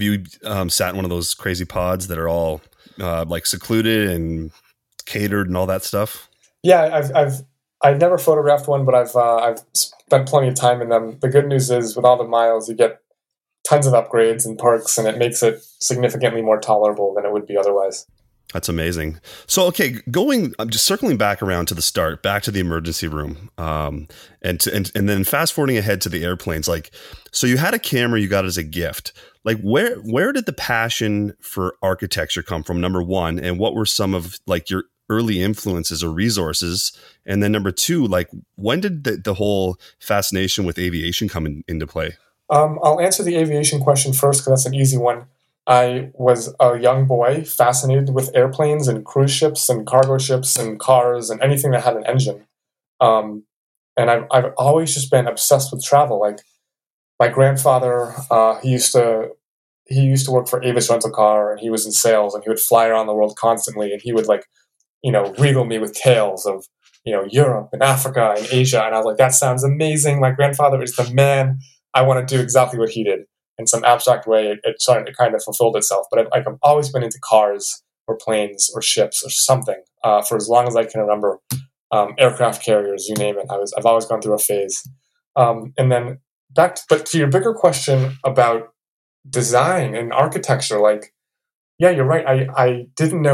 in one of those crazy pods that are all like secluded and catered and all that stuff? Yeah, I've never photographed one, but I've spent plenty of time in them. The good news is, with all the miles, you get tons of upgrades and perks, and it makes it significantly more tolerable than it would be otherwise. That's amazing. So, okay, I'm just circling back around to the start, back to the emergency room, and then fast forwarding ahead to the airplanes. Like, so you had a camera you got as a gift. Like, where did the passion for architecture come from? Number one, and what were some of like your early influences or resources? And then number two, like, when did the whole fascination with aviation come into play? I'll answer the aviation question first, because that's an easy one. I was a young boy fascinated with airplanes and cruise ships and cargo ships and cars and anything that had an engine. And I've always just been obsessed with travel. Like my grandfather, he used to work for Avis Rental Car, and he was in sales, and he would fly around the world constantly, and he would regale me with tales of Europe and Africa and Asia. And I was like, that sounds amazing. My grandfather is the man. I want to do exactly what he did. In some abstract way, it kind of fulfilled itself. But I've always been into cars or planes or ships or something for as long as I can remember. Aircraft carriers, you name it. I've always gone through a phase. And then but to your bigger question about design and architecture, like, yeah, you're right. I didn't know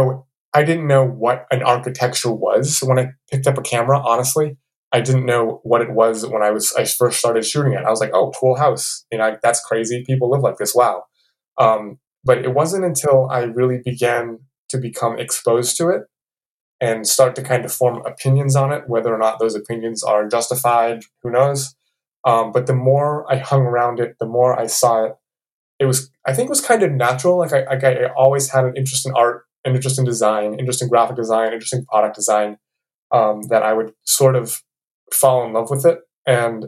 I didn't know what an architecture was when I picked up a camera, honestly. I didn't know what it was when I first started shooting it. I was like, oh, cool house. That's crazy. People live like this. Wow. But it wasn't until I really began to become exposed to it and start to kind of form opinions on it, whether or not those opinions are justified, who knows. But the more I hung around it, the more I saw it. I think it was kind of natural. Like I always had an interest in art, an interest in design, interest in graphic design, interest in product design, that I would sort of fall in love with it. And,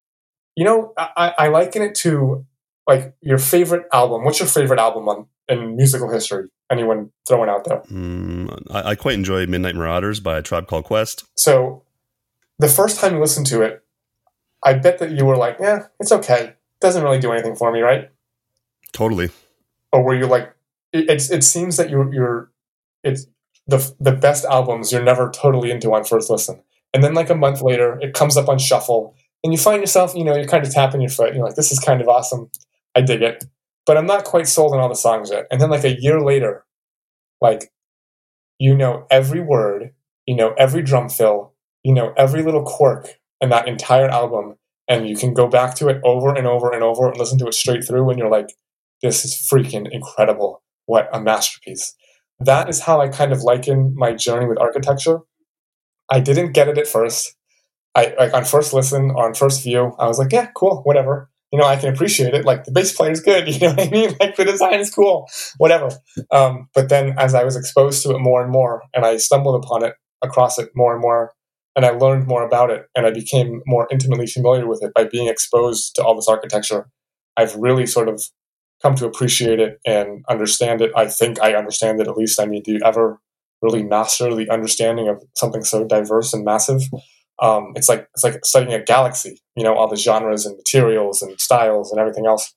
I liken it to like your favorite album. What's your favorite album in musical history? Anyone throwing out there? I quite enjoy Midnight Marauders by A Tribe Called Quest. So the first time you listened to it, I bet that you were like, yeah, it's okay. It doesn't really do anything for me, right? Totally. Or were you like, it seems that it's the best albums you're never totally into on first listen. And then like a month later, it comes up on shuffle and you find yourself, you're kind of tapping your foot and you're like, this is kind of awesome. I dig it. But I'm not quite sold on all the songs yet. And then like a year later, like, every word, every drum fill, every little quirk in that entire album. And you can go back to it over and over and over and listen to it straight through. And you're like, this is freaking incredible. What a masterpiece. That is how I kind of liken my journey with architecture. I didn't get it at first. I like on first listen or on first view, I was like, yeah, cool, whatever. I can appreciate it. Like the bass player is good. You know what I mean? Like the design is cool, whatever. But then as I was exposed to it more and more, and I stumbled across it more and more, and I learned more about it, and I became more intimately familiar with it by being exposed to all this architecture, I've really sort of come to appreciate it and understand it. I think I understand it at least. I mean, do you ever really master the understanding of something so diverse and massive? It's like studying a galaxy, all the genres and materials and styles and everything else.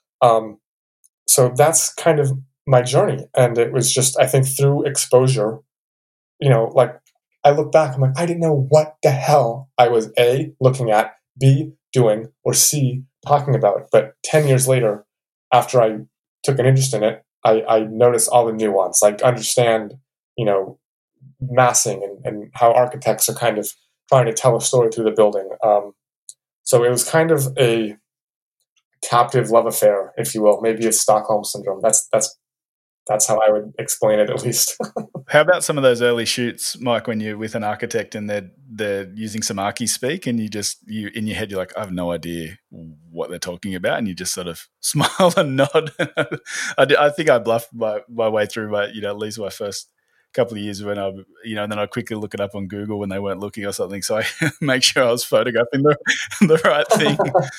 So that's kind of my journey. And it was just, I think through exposure, like I look back, I'm like, I didn't know what the hell I was A, looking at, B, doing, or C, talking about. But 10 years later, after I took an interest in it, I noticed all the nuance, like understand, massing and how architects are kind of trying to tell a story through the building. So it was kind of a captive love affair, if you will. Maybe it's Stockholm syndrome. That's how I would explain it, at least. How about some of those early shoots, Mike, when you're with an architect and they're using some archi speak, and you in your head you're like, I have no idea what they're talking about, and you just sort of smile and nod. I think I bluffed my way through at least my first couple of years when and then I quickly look it up on Google when they weren't looking or something, so I make sure I was photographing the right thing.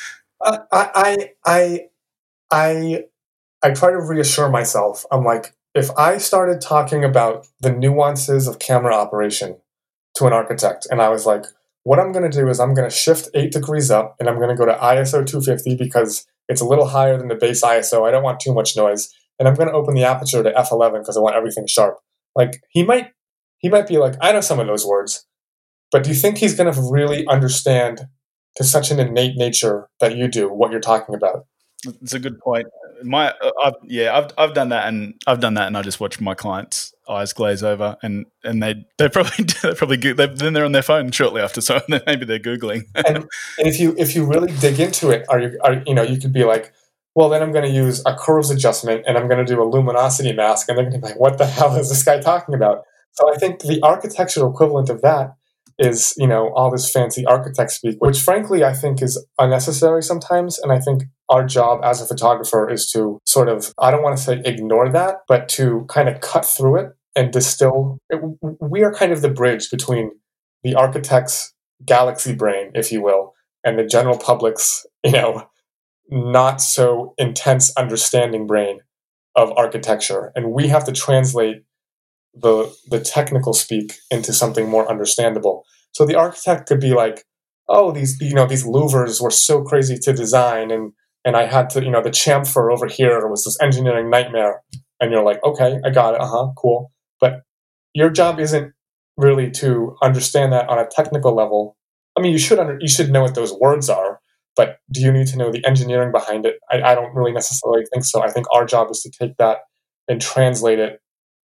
I try to reassure myself. I'm like, if I started talking about the nuances of camera operation to an architect, and I was like, what I'm going to do is I'm going to shift 8 degrees up, and I'm going to go to ISO 250 because it's a little higher than the base ISO. I don't want too much noise. And I'm going to open the aperture to f11 because I want everything sharp. Like, he might be like, I know some of those words, but do you think he's going to really understand to such an innate nature that you do what you're talking about? It's a good point. I've done that, and I just watch my clients' eyes glaze over, and they're probably good. Then they're on their phone shortly after, so maybe they're googling. and if you really dig into it, you could be like, well, then I'm going to use a curves adjustment, and I'm going to do a luminosity mask, and they're going to be like, what the hell is this guy talking about? So I think the architectural equivalent of that is, all this fancy architect speak, which frankly I think is unnecessary sometimes. And I think our job as a photographer is to sort of, I don't want to say ignore that, but to kind of cut through it and distill. We are kind of the bridge between the architect's galaxy brain, if you will, and the general public's, not so intense understanding brain of architecture. And we have to translate the technical speak into something more understandable. So the architect could be like, oh, these louvers were so crazy to design, and I had to, the chamfer over here was this engineering nightmare. And you're like, okay, I got it. Cool. But your job isn't really to understand that on a technical level. I mean, you should know what those words are, but do you need to know the engineering behind it? I don't really necessarily think so. I think our job is to take that and translate it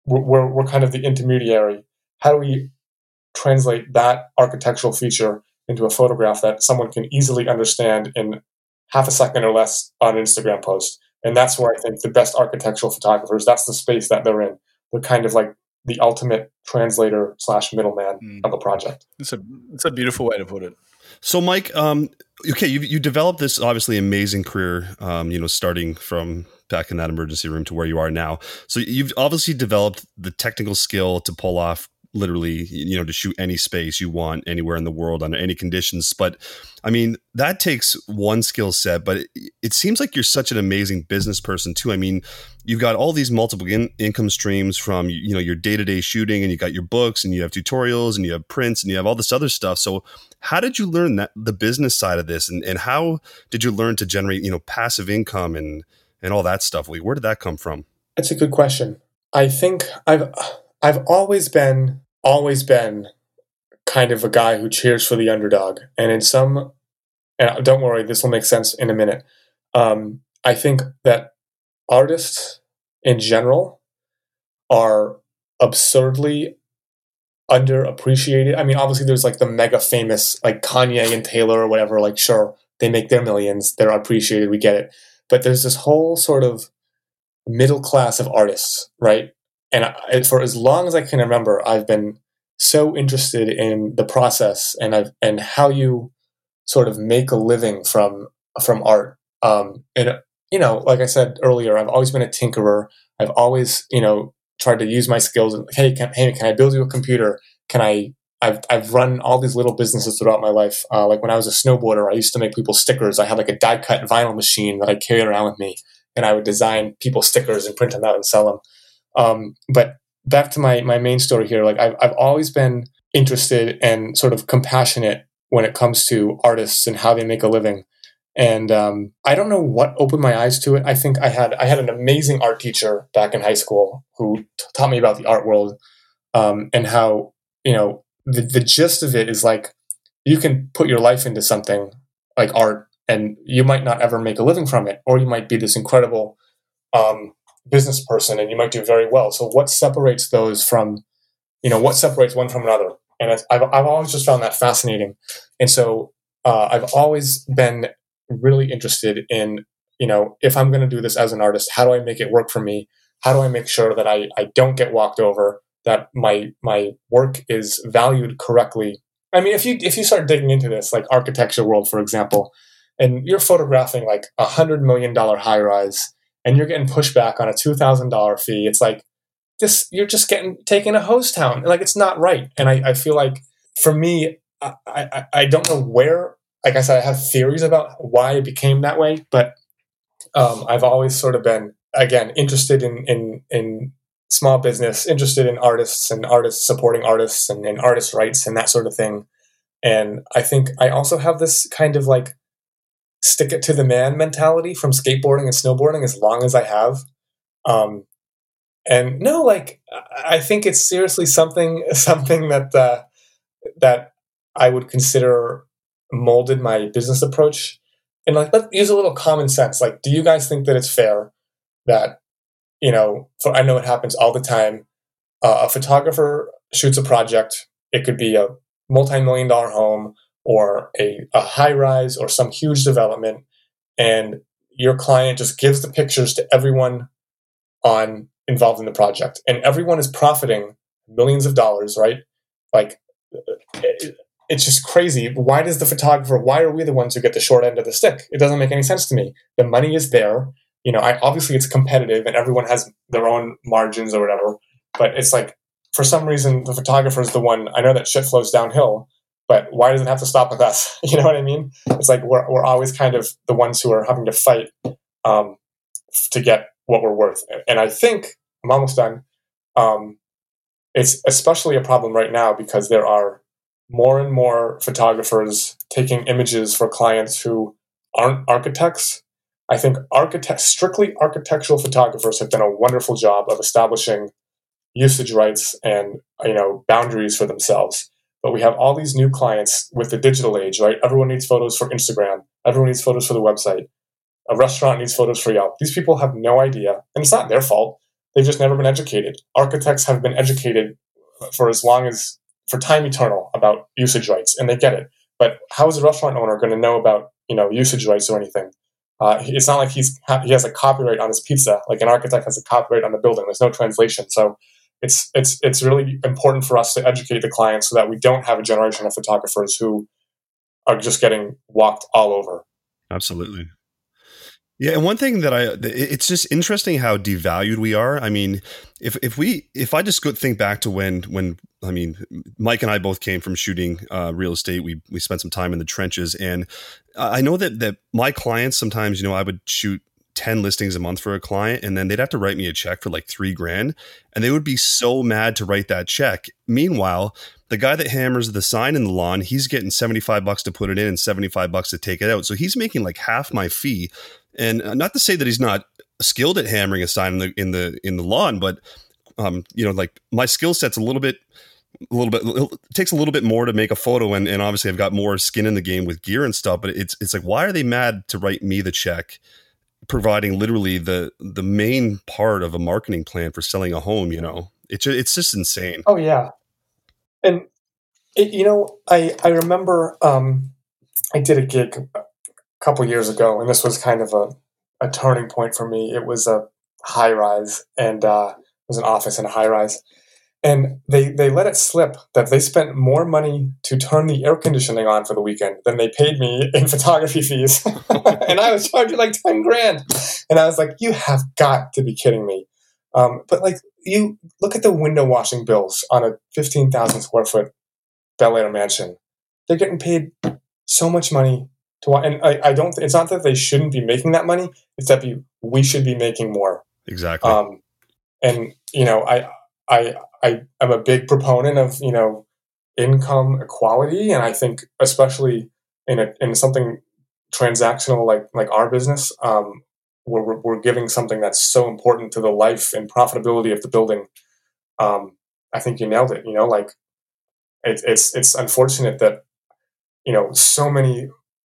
we're kind of the intermediary. How do we translate that architectural feature into a photograph that someone can easily understand in half a second or less on an Instagram post? And that's where I think the best architectural photographers, that's the space that they're in. They're kind of like the ultimate translator / middleman of a project. It's a beautiful way to put it. So, Mike, okay, you developed this obviously amazing career, starting from back in that emergency room to where you are now. So you've obviously developed the technical skill to pull off literally, to shoot any space you want anywhere in the world under any conditions. But I mean, that takes one skill set, but it seems like you're such an amazing business person too. I mean, you've got all these multiple income streams from, your day-to-day shooting, and you got your books, and you have tutorials, and you have prints, and you have all this other stuff. So how did you learn the business side of this? And how did you learn to generate, passive income and all that stuff? Where did that come from? That's a good question. I think I've always been kind of a guy who cheers for the underdog. And and don't worry, this will make sense in a minute. I think that artists in general are absurdly underappreciated. I mean, obviously there's like the mega famous, like Kanye and Taylor or whatever, like sure, they make their millions, they're appreciated, we get it. But there's this whole sort of middle class of artists, right? And for as long as I can remember, I've been so interested in the process and how you sort of make a living from art. Like I said earlier, I've always been a tinkerer. I've always, tried to use my skills. Hey, can I build you a computer? I've run all these little businesses throughout my life. Like when I was a snowboarder, I used to make people stickers. I had like a die cut vinyl machine that I carried around with me, and I would design people stickers and print them out and sell them. But back to my main story here, like I've always been interested and sort of compassionate when it comes to artists and how they make a living. And I don't know what opened my eyes to it. I think I had an amazing art teacher back in high school who taught me about the art world, and how, the gist of it is like you can put your life into something like art and you might not ever make a living from it, or you might be this incredible business person and you might do very well. So what separates those from, what separates one from another? And I've always just found that fascinating. And so I've always been really interested in, if I'm going to do this as an artist, how do I make it work for me? How do I make sure that I don't get walked over, that my work is valued correctly? I mean, if you start digging into this, like architecture world, for example, and you're photographing like $100 million high rise, and you're getting pushback on a $2,000 fee, it's like this, you're just taking a hose town. Like, it's not right. And I feel like for me, I don't know where, like I said, I have theories about why it became that way, but I've always sort of been, again, interested in small business, interested in artists and artists supporting artists and artist rights and that sort of thing. And I think I also have this kind of like stick it to the man mentality from skateboarding and snowboarding as long as I have. And no, like, I think it's seriously something that I would consider molded my business approach. And like, let's use a little common sense. Like, do you guys think that it's fair that, I know it happens all the time. A photographer shoots a project. It could be a multi-million-dollar home or a high rise or some huge development. And your client just gives the pictures to everyone involved in the project. And everyone is profiting millions of dollars, right? Like, it's just crazy. Why are we the ones who get the short end of the stick? It doesn't make any sense to me. The money is there. Obviously it's competitive and everyone has their own margins or whatever, but it's like, for some reason, the photographer is the one. I know that shit flows downhill, but why does it have to stop with us? You know what I mean? It's like, we're always kind of the ones who are having to fight to get what we're worth. And I think, I'm almost done. It's especially a problem right now because there are more and more photographers taking images for clients who aren't architects. I think strictly architectural photographers have done a wonderful job of establishing usage rights and, boundaries for themselves. But we have all these new clients with the digital age, right? Everyone needs photos for Instagram. Everyone needs photos for the website. A restaurant needs photos for Yelp. These people have no idea, and it's not their fault, They've just never been educated. Architects have been educated for time eternal about usage rights, and they get it. But how is a restaurant owner going to know about usage rights or anything? It's not like he has a copyright on his pizza, like an architect has a copyright on the building. There's no translation. So it's really important for us to educate the clients so that we don't have a generation of photographers who are just getting walked all over. Absolutely. Yeah, and one thing that it's just interesting how devalued we are. I mean, if I just think back to when I mean, Mike and I both came from shooting real estate. We spent some time in the trenches, and I know that my clients sometimes, I would shoot 10 listings a month for a client, and then they'd have to write me a check for like $3,000, and they would be so mad to write that check. Meanwhile, the guy that hammers the sign in the lawn, he's getting $75 to put it in and $75 to take it out. So he's making like half my fee. And not to say that he's not skilled at hammering a sign in the lawn, but like my skill set's a little bit. It takes a little bit more to make a photo, and obviously I've got more skin in the game with gear and stuff. But it's like, why are they mad to write me the check, providing literally the main part of a marketing plan for selling a home? It's just insane. Oh yeah, and I remember I did a gig a couple years ago, and this was kind of a turning point for me. It was a high rise, and it was an office in a high rise. And they let it slip that they spent more money to turn the air conditioning on for the weekend than they paid me in photography fees. And I was charging like $10,000. And I was like, you have got to be kidding me. But like, you look at the window washing bills on a 15,000 square foot Bel Air mansion. They're getting paid so much money to watch. And it's not that they shouldn't be making that money. It's that we should be making more. Exactly. And I'm a big proponent of, income equality. And I think especially in something transactional like our business, we're giving something that's so important to the life and profitability of the building. I think you nailed it. Like it's unfortunate that, so many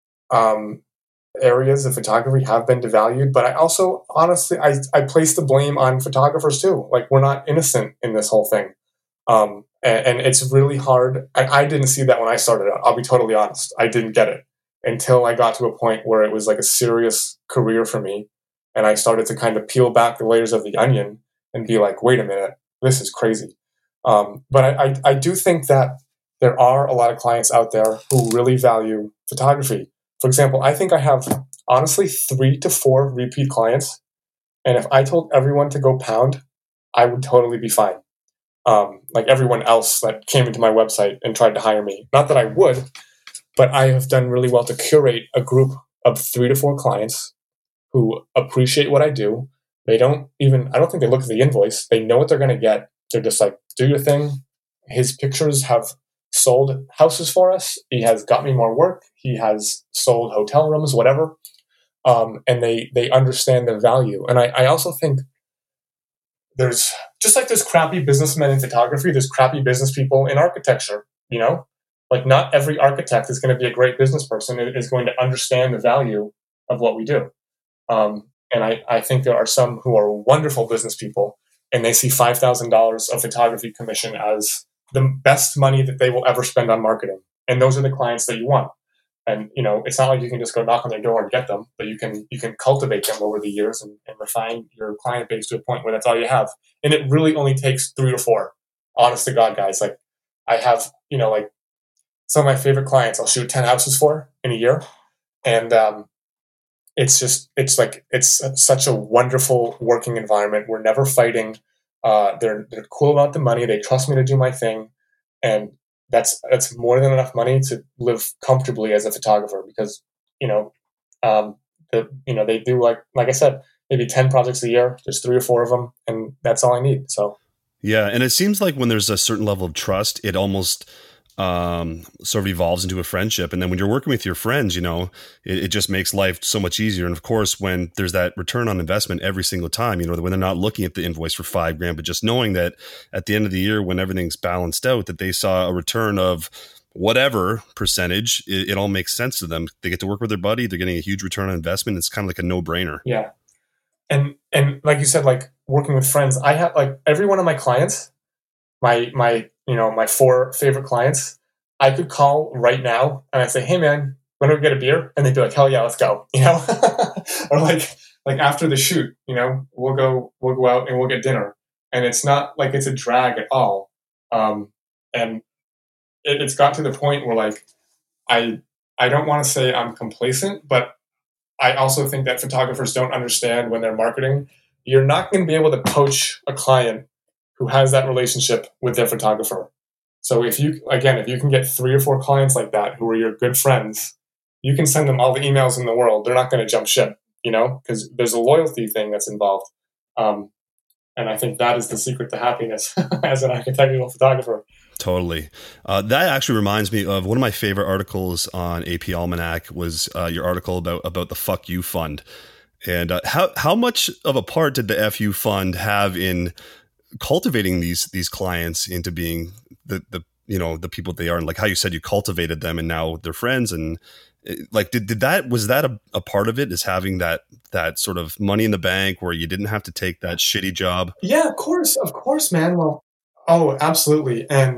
areas of photography have been devalued, but I also honestly I place the blame on photographers too. Like, we're not innocent in this whole thing, and it's really hard. I didn't see that when I started out. I'll be totally honest. I didn't get it until I got to a point where it was like a serious career for me, and I started to kind of peel back the layers of the onion and be like, wait a minute, this is crazy. But I do think that there are a lot of clients out there who really value photography. For example, I think I have, honestly, 3 to 4 repeat clients. And if I told everyone to go pound, I would totally be fine. Like everyone else that came into my website and tried to hire me. Not that I would, but I have done really well to curate a group of 3 to 4 clients who appreciate what I do. I don't think they look at the invoice. They know what they're going to get. They're just like, do your thing. His pictures have sold houses for us. He has got me more work. He has sold hotel rooms, whatever. And they understand the value. And I also think there's crappy businessmen in photography, there's crappy business people in architecture, Like, not every architect is going to be a great business person. It is going to understand the value of what we do. And I think there are some who are wonderful business people, and they see $5,000 of photography commission as the best money that they will ever spend on marketing. And those are the clients that you want. And, it's not like you can just go knock on their door and get them, but you can cultivate them over the years and refine your client base to a point where that's all you have. And it really only takes 3 or 4, honest to God, guys. Like, I have, like some of my favorite clients I'll shoot 10 houses for in a year. And, it's such a wonderful working environment. We're never fighting. They're cool about the money. They trust me to do my thing. And that's more than enough money to live comfortably as a photographer, because, they do, like I said, maybe 10 projects a year, there's 3 or 4 of them, and that's all I need. So, yeah. And it seems like when there's a certain level of trust, it almost sort of evolves into a friendship. And then when you're working with your friends, it just makes life so much easier. And of course, when there's that return on investment every single time, when they're not looking at the invoice for $5,000, but just knowing that at the end of the year, when everything's balanced out, that they saw a return of whatever percentage, it all makes sense to them. They get to work with their buddy. They're getting a huge return on investment. It's kind of like a no-brainer. Yeah. and like you said, like working with friends, I have like every one of my clients, my my 4 favorite clients, I could call right now and I say, hey man, want to get a beer? And they'd be like, hell yeah, let's go. Or like after the shoot, we'll go out and we'll get dinner, and it's not like it's a drag at all. And it's got to the point where like I don't want to say I'm complacent, but I also think that photographers don't understand when they're marketing. You're not going to be able to poach a client who has that relationship with their photographer. So if you can get 3 or 4 clients like that who are your good friends, you can send them all the emails in the world. They're not going to jump ship, because there's a loyalty thing that's involved. And I think that is the secret to happiness as an architectural photographer. Totally. That actually reminds me of one of my favorite articles on AP Almanac was your article about the Fuck You Fund. And how much of a part did the FU Fund have in cultivating these clients into being the people they are, and like how you said you cultivated them and now they're friends, and like was that a part of it, is having that sort of money in the bank where you didn't have to take that shitty job? Yeah, of course, man. Well, oh, absolutely. And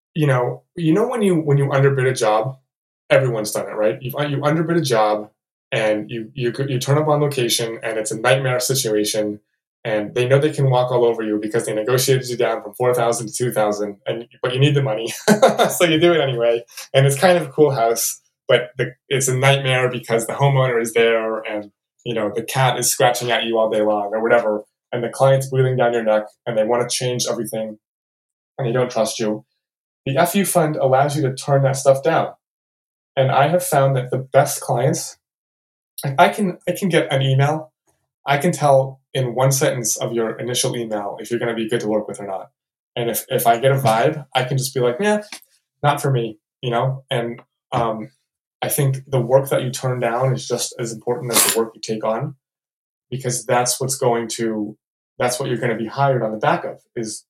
when you underbid a job, everyone's done it, right? You underbid a job and you turn up on location and it's a nightmare situation, and they know they can walk all over you because they negotiated you down from 4,000 to 2,000, but you need the money, so you do it anyway. And it's kind of a cool house, but it's a nightmare because the homeowner is there, and the cat is scratching at you all day long or whatever, and the client's breathing down your neck, and they want to change everything, and they don't trust you. The FU Fund allows you to turn that stuff down, and I have found that the best clients, I can get an email. I can tell in one sentence of your initial email if you're going to be good to work with or not. And if I get a vibe, I can just be like, yeah, not for me, And I think the work that you turn down is just as important as the work you take on, because that's what you're going to be hired on the back of, is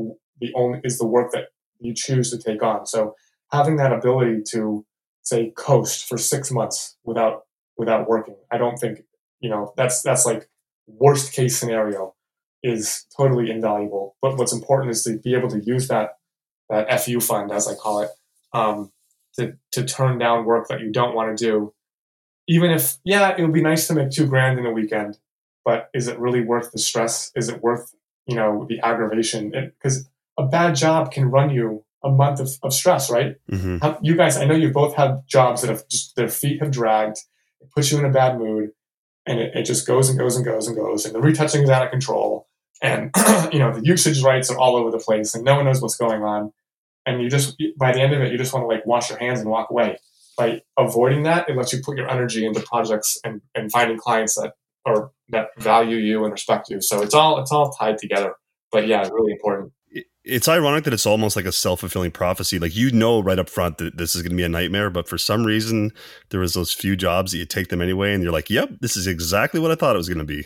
the work that you choose to take on. So having that ability to, say, coast for 6 months without working, I don't think, that's like worst case scenario, is totally invaluable. But what's important is to be able to use that FU Fund, as I call it, to turn down work that you don't want to do, even if, it would be nice to make $2,000 in a weekend, but is it really worth the stress? Is it worth, the aggravation? Because a bad job can run you a month of stress, right? Mm-hmm. You guys, I know you both have jobs that have just, their feet have dragged, it puts you in a bad mood, and it just goes and goes and goes and goes, and the retouching is out of control, and the usage rights are all over the place, and no one knows what's going on, and you just, by the end of it, you just want to like wash your hands and walk away. By avoiding that, it lets you put your energy into projects and finding clients that value you and respect you. So it's all tied together. But yeah, really important. It's ironic that it's almost like a self-fulfilling prophecy. Like, right up front that this is going to be a nightmare, but for some reason there was those few jobs that you take them anyway, and you're like, yep, this is exactly what I thought it was going to be.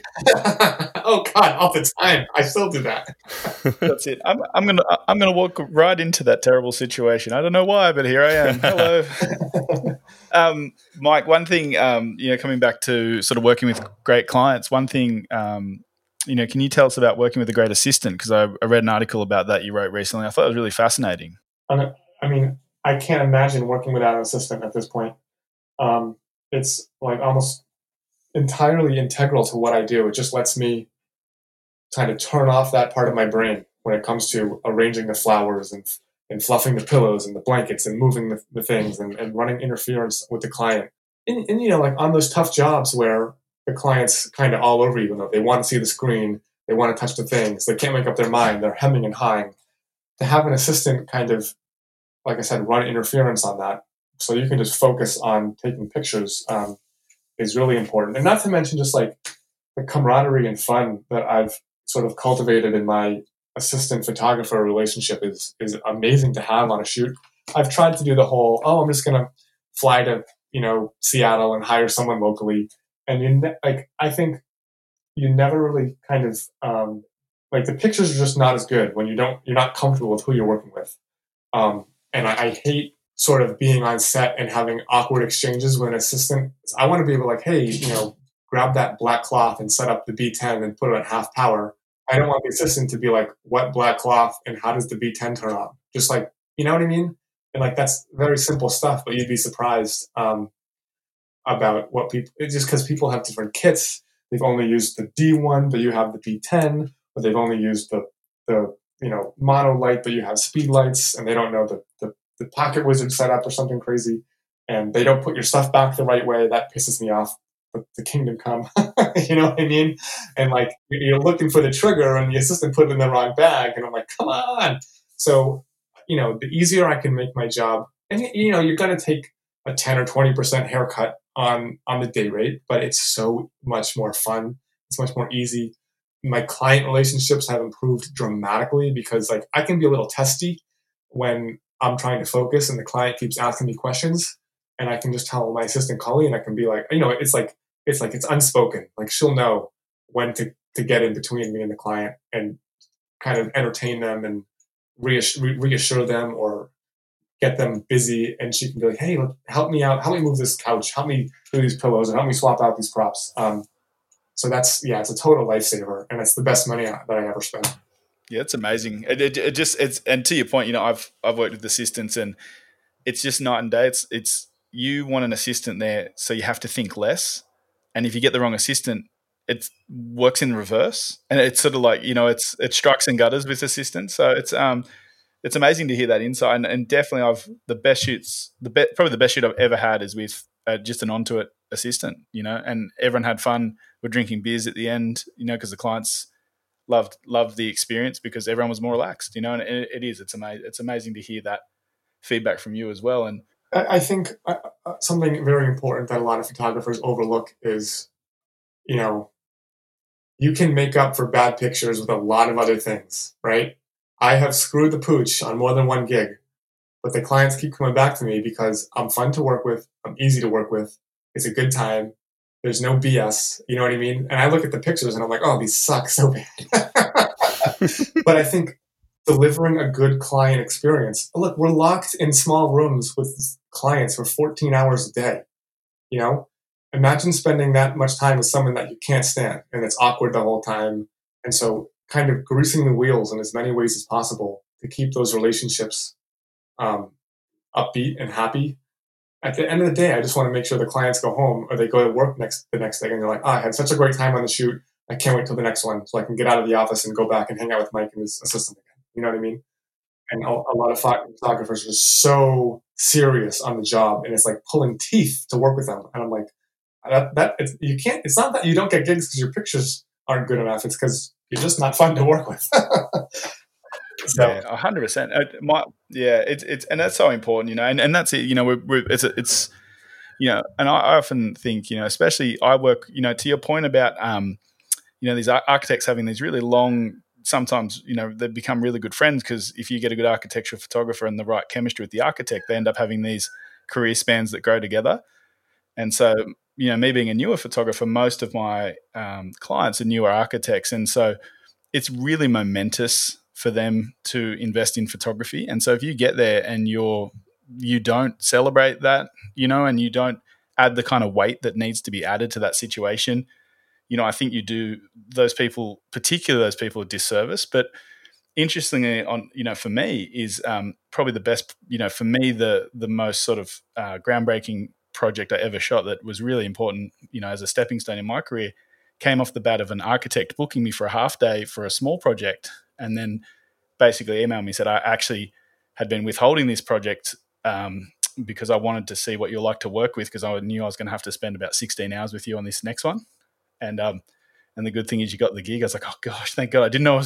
Oh God, all the time. I still do that. That's it. I'm gonna walk right into that terrible situation. I don't know why, but here I am. Hello. Mike, one thing, coming back to sort of working with great clients, one thing, can you tell us about working with a great assistant? Because I read an article about that you wrote recently. I thought it was really fascinating. I mean, I can't imagine working without an assistant at this point. It's like almost entirely integral to what I do. It just lets me kind of turn off that part of my brain when it comes to arranging the flowers and fluffing the pillows and the blankets and moving the things and running interference with the client. And like on those tough jobs where the client's kind of all over you, they want to see the screen, they want to touch the things, they can't make up their mind, they're hemming and hawing. To have an assistant kind of, like I said, run interference on that, so you can just focus on taking pictures, is really important. And not to mention just like the camaraderie and fun that I've sort of cultivated in my assistant photographer relationship is amazing to have on a shoot. I've tried to do the whole, I'm just going to fly to, Seattle and hire someone locally. And I think you never really kind of, the pictures are just not as good when you're not comfortable with who you're working with. And I hate sort of being on set and having awkward exchanges with an assistant. I want to be able to hey, grab that black cloth and set up the B10 and put it at half power. I don't want the assistant to be like, what black cloth and how does the B10 turn on? Just like, you know what I mean? And like, that's very simple stuff, but you'd be surprised about what people, it's just because people have different kits. They've only used the D1, but you have the B10, or they've only used the mono light, but you have speed lights, and they don't know the Pocket Wizard setup or something crazy, and they don't put your stuff back the right way. That pisses me off. The kingdom come. You know what I mean? And like, you're looking for the trigger and the assistant put it in the wrong bag, and I'm like, come on. So, the easier I can make my job, and you're going to take a 10 or 20% haircut on the day rate, but it's so much more fun. It's much more easy. My client relationships have improved dramatically because like I can be a little testy when I'm trying to focus and the client keeps asking me questions, and I can just tell my assistant Colleen, I can be like, it's unspoken. Like she'll know when to get in between me and the client and kind of entertain them and reassure them or get them busy. And she can be like, hey, help me out. Help me move this couch. Help me do these pillows and help me swap out these props. So it's a total lifesaver, and it's the best money that I ever spent. Yeah, it's amazing. It's and to your point, I've worked with assistants, and it's just night and day. It's you want an assistant there, so you have to think less. And if you get the wrong assistant, it works in reverse, and it's sort of like it strikes and gutters with assistants. So it's amazing to hear that insight, and definitely probably the best shoot I've ever had is with just an onto it assistant, and everyone had fun. We're drinking beers at the end, because the clients loved the experience because everyone was more relaxed, and it's amazing. It's amazing to hear that feedback from you as well. And I think something very important that a lot of photographers overlook is, you can make up for bad pictures with a lot of other things, right? I have screwed the pooch on more than one gig, but the clients keep coming back to me because I'm fun to work with. I'm easy to work with. It's a good time. There's no BS. You know what I mean? And I look at the pictures and I'm like, oh, these suck so bad. But I think delivering a good client experience. Look, we're locked in small rooms with clients for 14 hours a day. Imagine spending that much time with someone that you can't stand and it's awkward the whole time. And so kind of greasing the wheels in as many ways as possible to keep those relationships upbeat and happy. At the end of the day, I just want to make sure the clients go home or they go to work the next day and they're like, I had such a great time on the shoot. I can't wait till the next one so I can get out of the office and go back and hang out with Mike and his assistant again. You know what I mean? And a lot of photographers are so serious on the job, and it's like pulling teeth to work with them. And I'm like, you can't. It's not that you don't get gigs because your pictures aren't good enough. It's because you're just not fun to work with. So. Yeah, 100%. It's and that's so important, and that's it. It's and I often think, especially I work, to your point about, these architects having these really long. Sometimes, they become really good friends because if you get a good architectural photographer and the right chemistry with the architect, they end up having these career spans that grow together. And so, me being a newer photographer, most of my clients are newer architects. And so it's really momentous for them to invest in photography. And so if you get there and you don't celebrate that, and you don't add the kind of weight that needs to be added to that situation, I think you do particularly those people a disservice. But interestingly, for me is probably the best, for me, the most sort of groundbreaking project I ever shot that was really important, as a stepping stone in my career, came off the bat of an architect booking me for a half day for a small project, and then basically emailed me, said I actually had been withholding this project because I wanted to see what you're like to work with, because I knew I was going to have to spend about 16 hours with you on this next one. And the good thing is you got the gig. I was like, oh gosh, thank God. I didn't know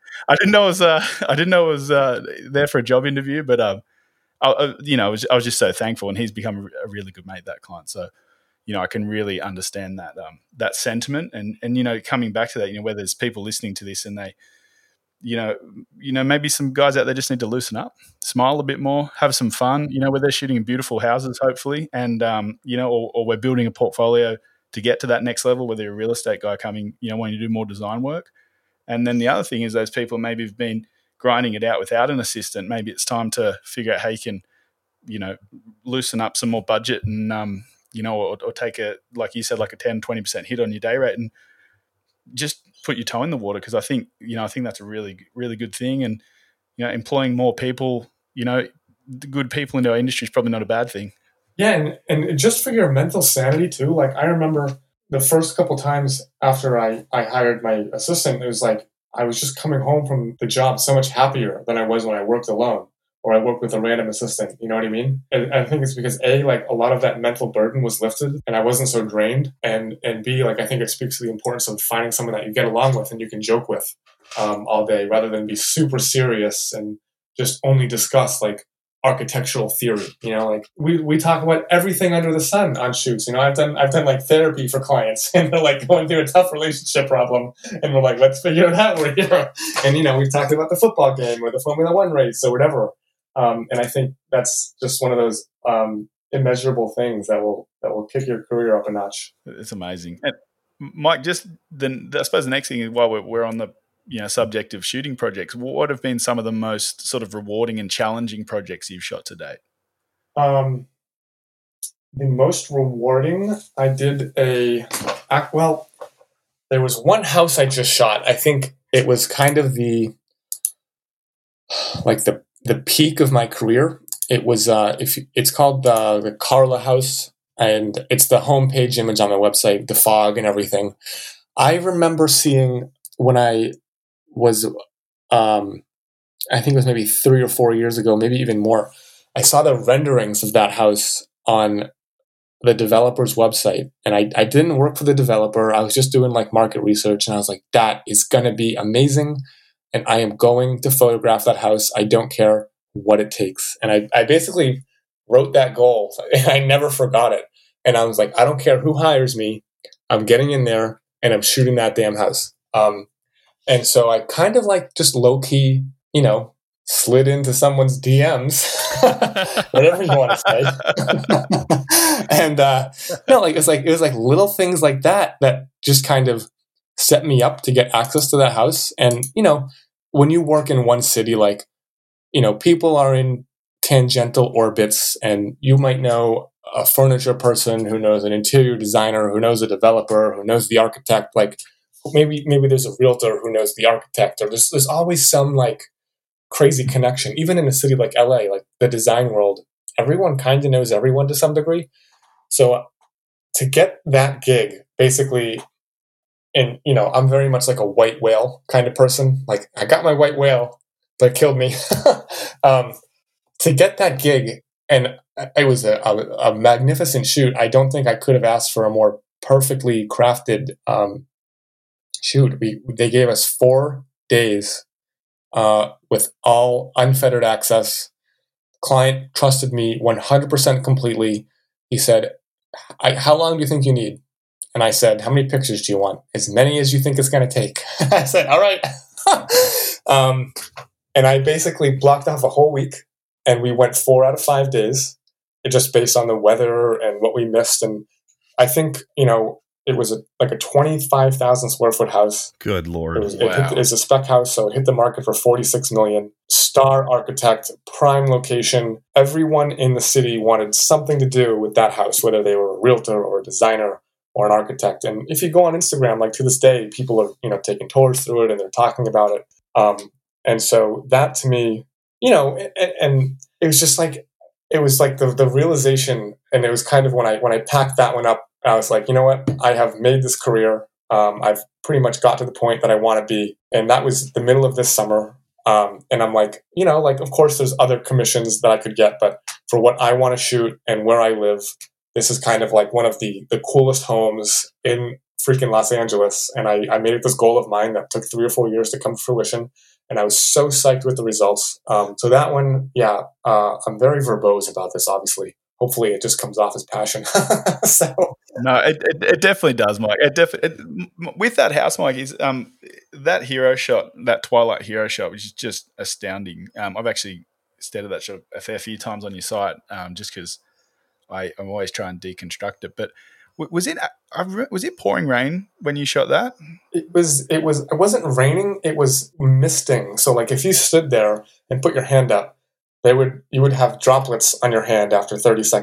it was there for a job interview, but I was just so thankful, and he's become a really good mate, that client. So, I can really understand that sentiment, and coming back to that, where there's people listening to this and they, maybe some guys out there just need to loosen up, smile a bit more, have some fun, where they're shooting in beautiful houses, hopefully, and or we're building a portfolio to get to that next level, whether you're a real estate guy coming, wanting to do more design work. And then the other thing is those people maybe have been grinding it out without an assistant. Maybe it's time to figure out how you can, loosen up some more budget and or take like you said, like a 10, 20% hit on your day rate and just put your toe in the water. Cause I think that's a really, really good thing. And, employing more people, the good people in our industry is probably not a bad thing. Yeah. And just for your mental sanity too. Like I remember the first couple times after I hired my assistant, it was like, I was just coming home from the job so much happier than I was when I worked alone or I worked with a random assistant. You know what I mean? And I think it's because like a lot of that mental burden was lifted and I wasn't so drained. And B, like I think it speaks to the importance of finding someone that you get along with and you can joke with all day rather than be super serious and just only discuss like architectural theory. Like we talk about everything under the sun on shoots. I've done like therapy for clients and they're like going through a tough relationship problem and we're like, let's figure it out. We're here. And we've talked about the football game or the Formula One race or whatever. And I think that's just one of those immeasurable things that will kick your career up a notch. It's amazing. And Mike, just then I suppose the next thing is while we're on the subject of shooting projects, what have been some of the most sort of rewarding and challenging projects you've shot to date? The most rewarding, I did there was one house I just shot. I think it was kind of the peak of my career. It was it's called the Carla House, and it's the homepage image on my website, the fog and everything. I remember seeing when I was, I think it was maybe 3 or 4 years ago, maybe even more. I saw the renderings of that house on the developer's website, and I didn't work for the developer. I was just doing like market research, and I was like, that is going to be amazing, and I am going to photograph that house. I don't care what it takes. And I basically wrote that goal, and I never forgot it. And I was like, I don't care who hires me. I'm getting in there, and I'm shooting that damn house. And so I kind of like just low key, slid into someone's DMs, whatever you want to say. And it was like little things like that just kind of set me up to get access to that house. And when you work in one city, like people are in tangential orbits, and you might know a furniture person who knows an interior designer, who knows a developer, who knows the architect. Like maybe there's a realtor who knows the architect, or there's always some like crazy connection. Even in a city like LA, like the design world, everyone kind of knows everyone to some degree. So to get that gig, basically, and I'm very much like a white whale kind of person. Like I got my white whale, but it killed me. To get that gig, and it was a magnificent shoot. I don't think I could have asked for a more perfectly crafted shoot. They gave us 4 days with all unfettered access. Client trusted me 100% completely. He said, how long do you think you need? And I said, how many pictures do you want? As many as you think it's going to take. I said, all right. And I basically blocked off a whole week, and we went 4 out of 5 days, just based on the weather and what we missed. And I think, it was like a 25,000 square foot house. Good Lord. It's a spec house, so it hit the market for $46 million. Star architect, prime location. Everyone in the city wanted something to do with that house, whether they were a realtor or a designer or an architect. And if you go on Instagram, like to this day, people are, taking tours through it and they're talking about it. And so that to me, and it was just like, it was like the realization, and it was kind of when I packed that one up, I was like, you know what? I have made this career. I've pretty much got to the point that I want to be. And that was the middle of this summer. And I'm like, of course there's other commissions that I could get, but for what I want to shoot and where I live, this is kind of like one of the coolest homes in freaking Los Angeles. And I made it this goal of mine that took 3 or 4 years to come to fruition. And I was so psyched with the results. So that one, I'm very verbose about this, obviously. Hopefully it just comes off as passion. No, it definitely does, Mike. With that house, Mike, is that hero shot, that Twilight hero shot, which is just astounding. I've actually stared at that shot a fair few times on your site, just because I'm always trying to deconstruct it. But was it pouring rain when you shot that? It wasn't raining. It was misting. So like if you stood there and put your hand up, you would have droplets on your hand after 30 seconds.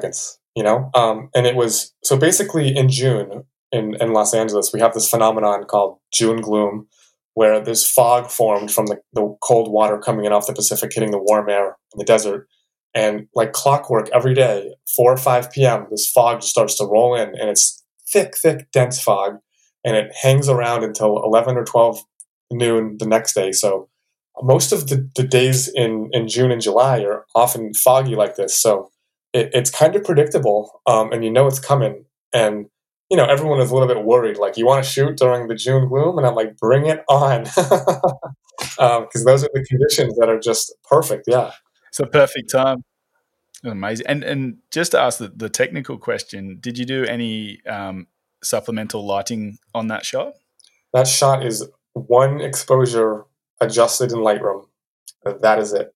And it was, so basically in June in Los Angeles, we have this phenomenon called June gloom, where there's fog formed from the cold water coming in off the Pacific, hitting the warm air in the desert. And like clockwork, every day, 4 or 5 p.m., this fog just starts to roll in, and it's thick, dense fog, and it hangs around until 11 or 12 noon the next day. So most of the days in June and July are often foggy like this. So it's kind of predictable, and it's coming. And, everyone is a little bit worried. Like, you want to shoot during the June gloom? And I'm like, bring it on. Because those are the conditions that are just perfect. Yeah. It's a perfect time. Amazing. And just to ask the technical question, did you do any supplemental lighting on that shot? That shot is one exposure adjusted in Lightroom. That is it.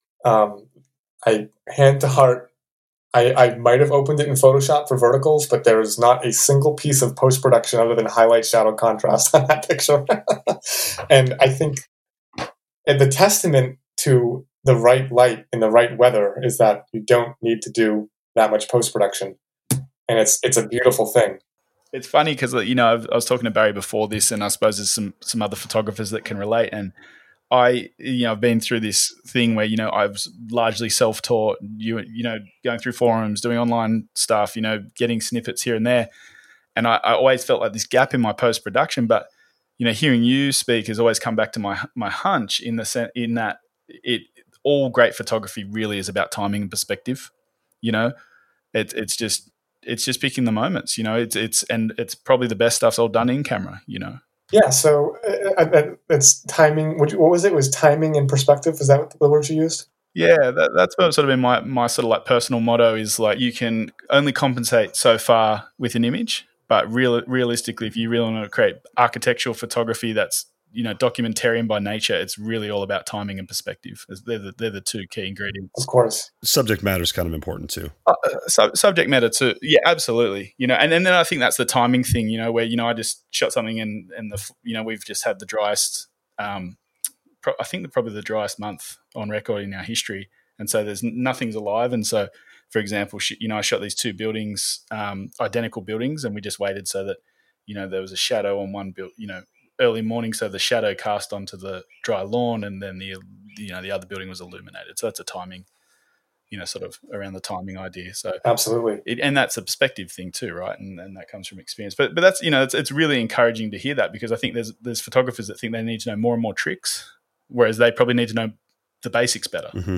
I hand to heart, I might have opened it in Photoshop for verticals, but there is not a single piece of post-production other than highlight, shadow, contrast on that picture. And I think the testament to the right light in the right weather is that you don't need to do that much post-production. And it's a beautiful thing. It's funny because, I was talking to Barry before this, and I suppose there's some other photographers that can relate. And I've been through this thing where, I was largely self-taught, going through forums, doing online stuff, getting snippets here and there. And I always felt like this gap in my post-production. But, hearing you speak has always come back to my hunch in that all great photography really is about timing and perspective. It's just picking the moments. It's probably the best stuff's all done in camera. Yeah, so it's timing. What was it? It was timing and perspective? Is that the word you used? Yeah, that's sort of been my sort of like personal motto is like, you can only compensate so far with an image, but realistically, if you really want to create architectural photography that's documentarian by nature, it's really all about timing and perspective. They're the two key ingredients. Of course, subject matter is kind of important too. Subject matter too, yeah, absolutely. And then I think that's the timing thing. Where I just shot something and we've just had the driest. I think probably the driest month on record in our history, and so there's nothing's alive. And so, for example, I shot these 2 buildings, identical buildings, and we just waited so that there was a shadow on one early morning, so the shadow cast onto the dry lawn, and then the other building was illuminated. So that's a timing, sort of around the timing idea. So absolutely, and that's a perspective thing too, right? And that comes from experience. But that's it's really encouraging to hear that, because I think there's photographers that think they need to know more and more tricks, whereas they probably need to know the basics better. Mm-hmm.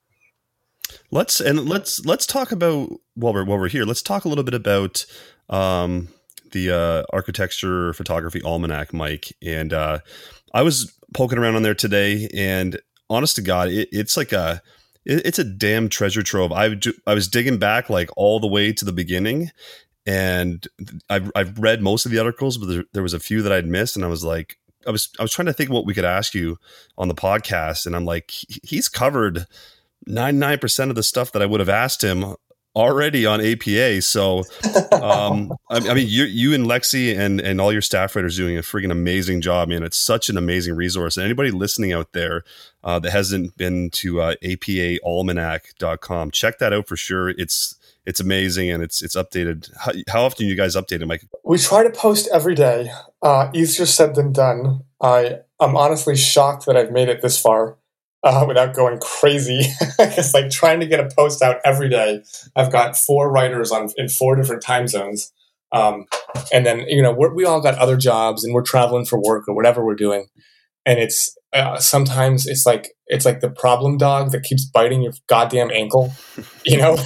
Let's talk about while we're here. Let's talk a little bit about the Architecture Photography Almanac, Mike. And I was poking around on there today, and honest to God, it's like it's a damn treasure trove. I was digging back like all the way to the beginning, and I've read most of the articles, but there was a few that I'd missed, and I was like, I was trying to think what we could ask you on the podcast, and I'm like, he's covered 99% of the stuff that I would have asked him already on APA. So, I mean, you and Lexi and all your staff writers doing a freaking amazing job, man. It's such an amazing resource. And anybody listening out there that hasn't been to apaalmanac.com, check that out for sure. It's amazing, and it's updated. How often do you guys update it, Mike? We try to post every day. Easier said than done. I'm honestly shocked that I've made it this far. Without going crazy. It's like trying to get a post out every day. I've got 4 writers in 4 different time zones. And then, we all got other jobs, and we're traveling for work or whatever we're doing. And it's sometimes it's like the problem dog that keeps biting your goddamn ankle, And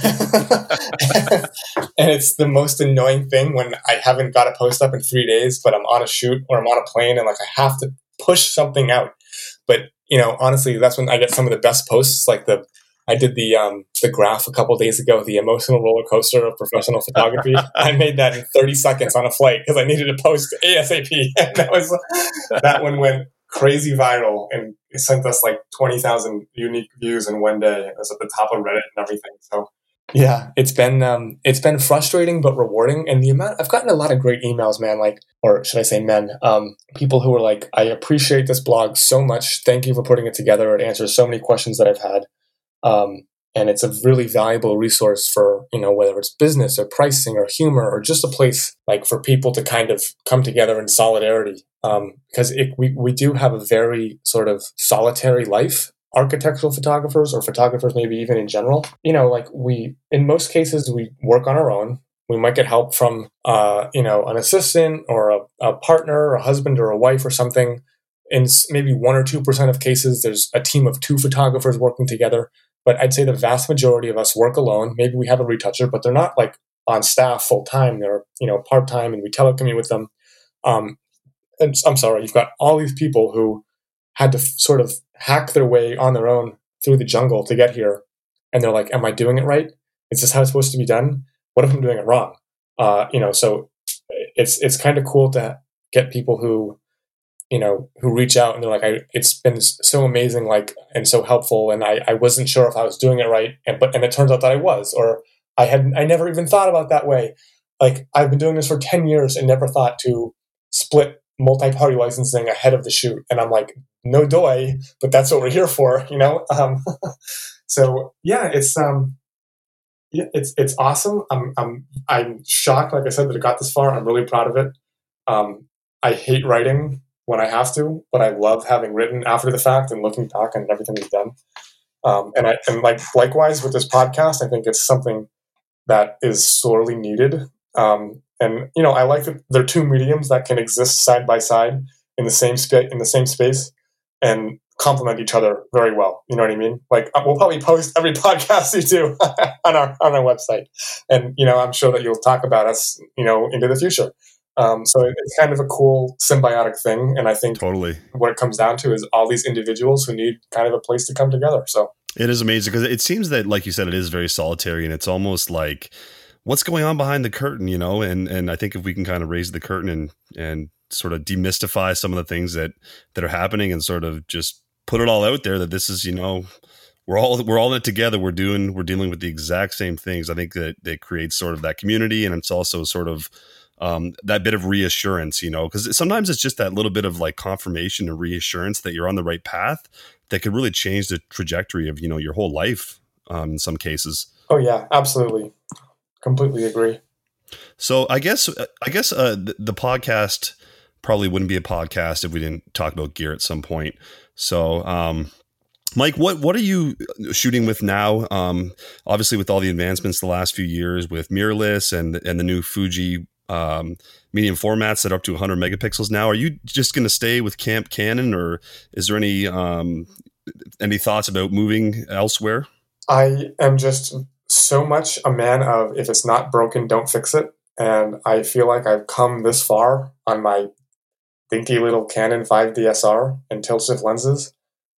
it's the most annoying thing when I haven't got a post up in 3 days, but I'm on a shoot or I'm on a plane, and like I have to push something out. But honestly, that's when I get some of the best posts. Like I did the graph a couple of days ago, the emotional roller coaster of professional photography. I made that in 30 seconds on a flight because I needed to post ASAP. And that one went crazy viral, and it sent us like 20,000 unique views in one day. It was at the top of Reddit and everything. So yeah, it's been frustrating but rewarding. And I've gotten a lot of great emails, man. Or should I say men? People who are like, I appreciate this blog so much. Thank you for putting it together. It answers so many questions that I've had. And it's a really valuable resource for, whether it's business or pricing or humor or just a place like for people to kind of come together in solidarity. Because we do have a very sort of solitary life, architectural photographers or photographers maybe even in general. In most cases, we work on our own. We might get help from, an assistant or a partner or a husband or a wife or something. In maybe 1 or 2% of cases, there's a team of 2 photographers working together. But I'd say the vast majority of us work alone. Maybe we have a retoucher, but they're not like on staff full time. They're, part time, and we telecommute with them. And I'm sorry, you've got all these people who had to sort of hack their way on their own through the jungle to get here. And they're like, am I doing it right? Is this how it's supposed to be done? What if I'm doing it wrong? So it's kind of cool to get people who reach out and they're like, it's been so amazing, and so helpful. And I wasn't sure if I was doing it right. And it turns out that I was, or I never even thought about that way. Like, I've been doing this for 10 years and never thought to split multi-party licensing ahead of the shoot. And I'm like, no doy, but that's what we're here for, So yeah, it's awesome. I'm shocked, like I said, that it got this far. I'm really proud of it. I hate writing when I have to, but I love having written after the fact and looking back on everything we've done. And likewise with this podcast, I think it's something that is sorely needed. And I like that there are 2 mediums that can exist side by side in the same space and complement each other very well. You know what I mean? Like, we'll probably post every podcast we do on our website, and I'm sure that you'll talk about us, into the future. So it's kind of a cool symbiotic thing. And I think totally what it comes down to is all these individuals who need kind of a place to come together. So it is amazing because it seems that, like you said, it is very solitary, and it's almost like what's going on behind the curtain, and I think if we can kind of raise the curtain and sort of demystify some of the things that are happening and sort of just put it all out there that this is, we're all in it together. We're dealing with the exact same things. I think that it creates sort of that community, and it's also sort of that bit of reassurance, because sometimes it's just that little bit of like confirmation and reassurance that you're on the right path that could really change the trajectory of, your whole life in some cases. Oh yeah, absolutely. Completely agree. So I guess the podcast probably wouldn't be a podcast if we didn't talk about gear at some point. So, Mike, what are you shooting with now? Obviously with all the advancements the last few years with mirrorless and the new Fuji medium formats that are up to 100 megapixels now. Are you just going to stay with Canon, or is there any thoughts about moving elsewhere? I am just so much a man of, if it's not broken, don't fix it. And I feel like I've come this far on my dinky little Canon 5DSR and tilt shift lenses.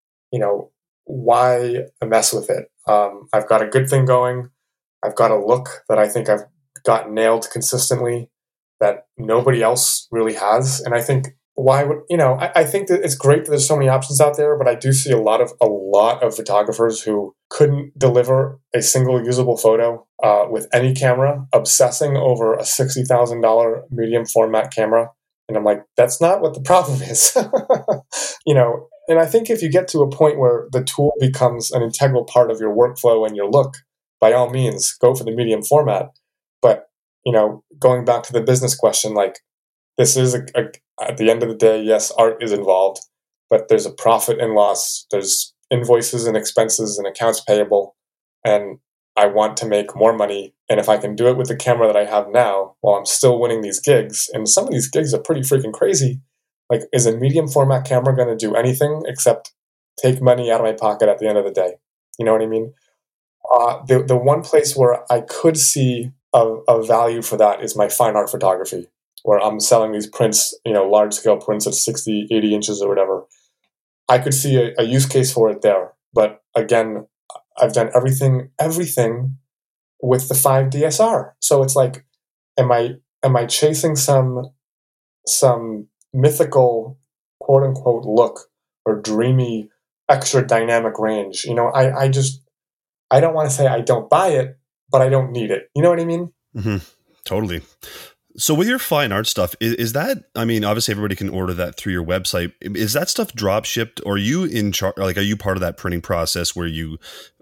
Why mess with it? I've got a good thing going. I've got a look that I think I've got nailed consistently that nobody else really has. And I think I think that it's great that there's so many options out there, but I do see a lot of photographers who couldn't deliver a single usable photo with any camera, obsessing over a $60,000 medium format camera. And I'm like, that's not what the problem is. And I think if you get to a point where the tool becomes an integral part of your workflow and your look, by all means, go for the medium format. But, going back to the business question, like, this is at the end of the day, yes, art is involved, but there's a profit and loss. There's invoices and expenses and accounts payable. And I want to make more money. And if I can do it with the camera that I have now, while I'm still winning these gigs, and some of these gigs are pretty freaking crazy, like, is a medium format camera going to do anything except take money out of my pocket at the end of the day? You know what I mean? The one place where I could see a value for that is my fine art photography, where I'm selling these prints, large scale prints at 60, 80 inches or whatever. I could see a use case for it there. But again, I've done everything with the 5DSR. So it's like, am I chasing some mythical quote unquote look or dreamy extra dynamic range? I don't want to say I don't buy it, but I don't need it. You know what I mean? Mm-hmm. Totally. So with your fine art stuff, is that, I mean, obviously everybody can order that through your website. Is that stuff drop shipped, or are you in charge? Like, are you part of that printing process where you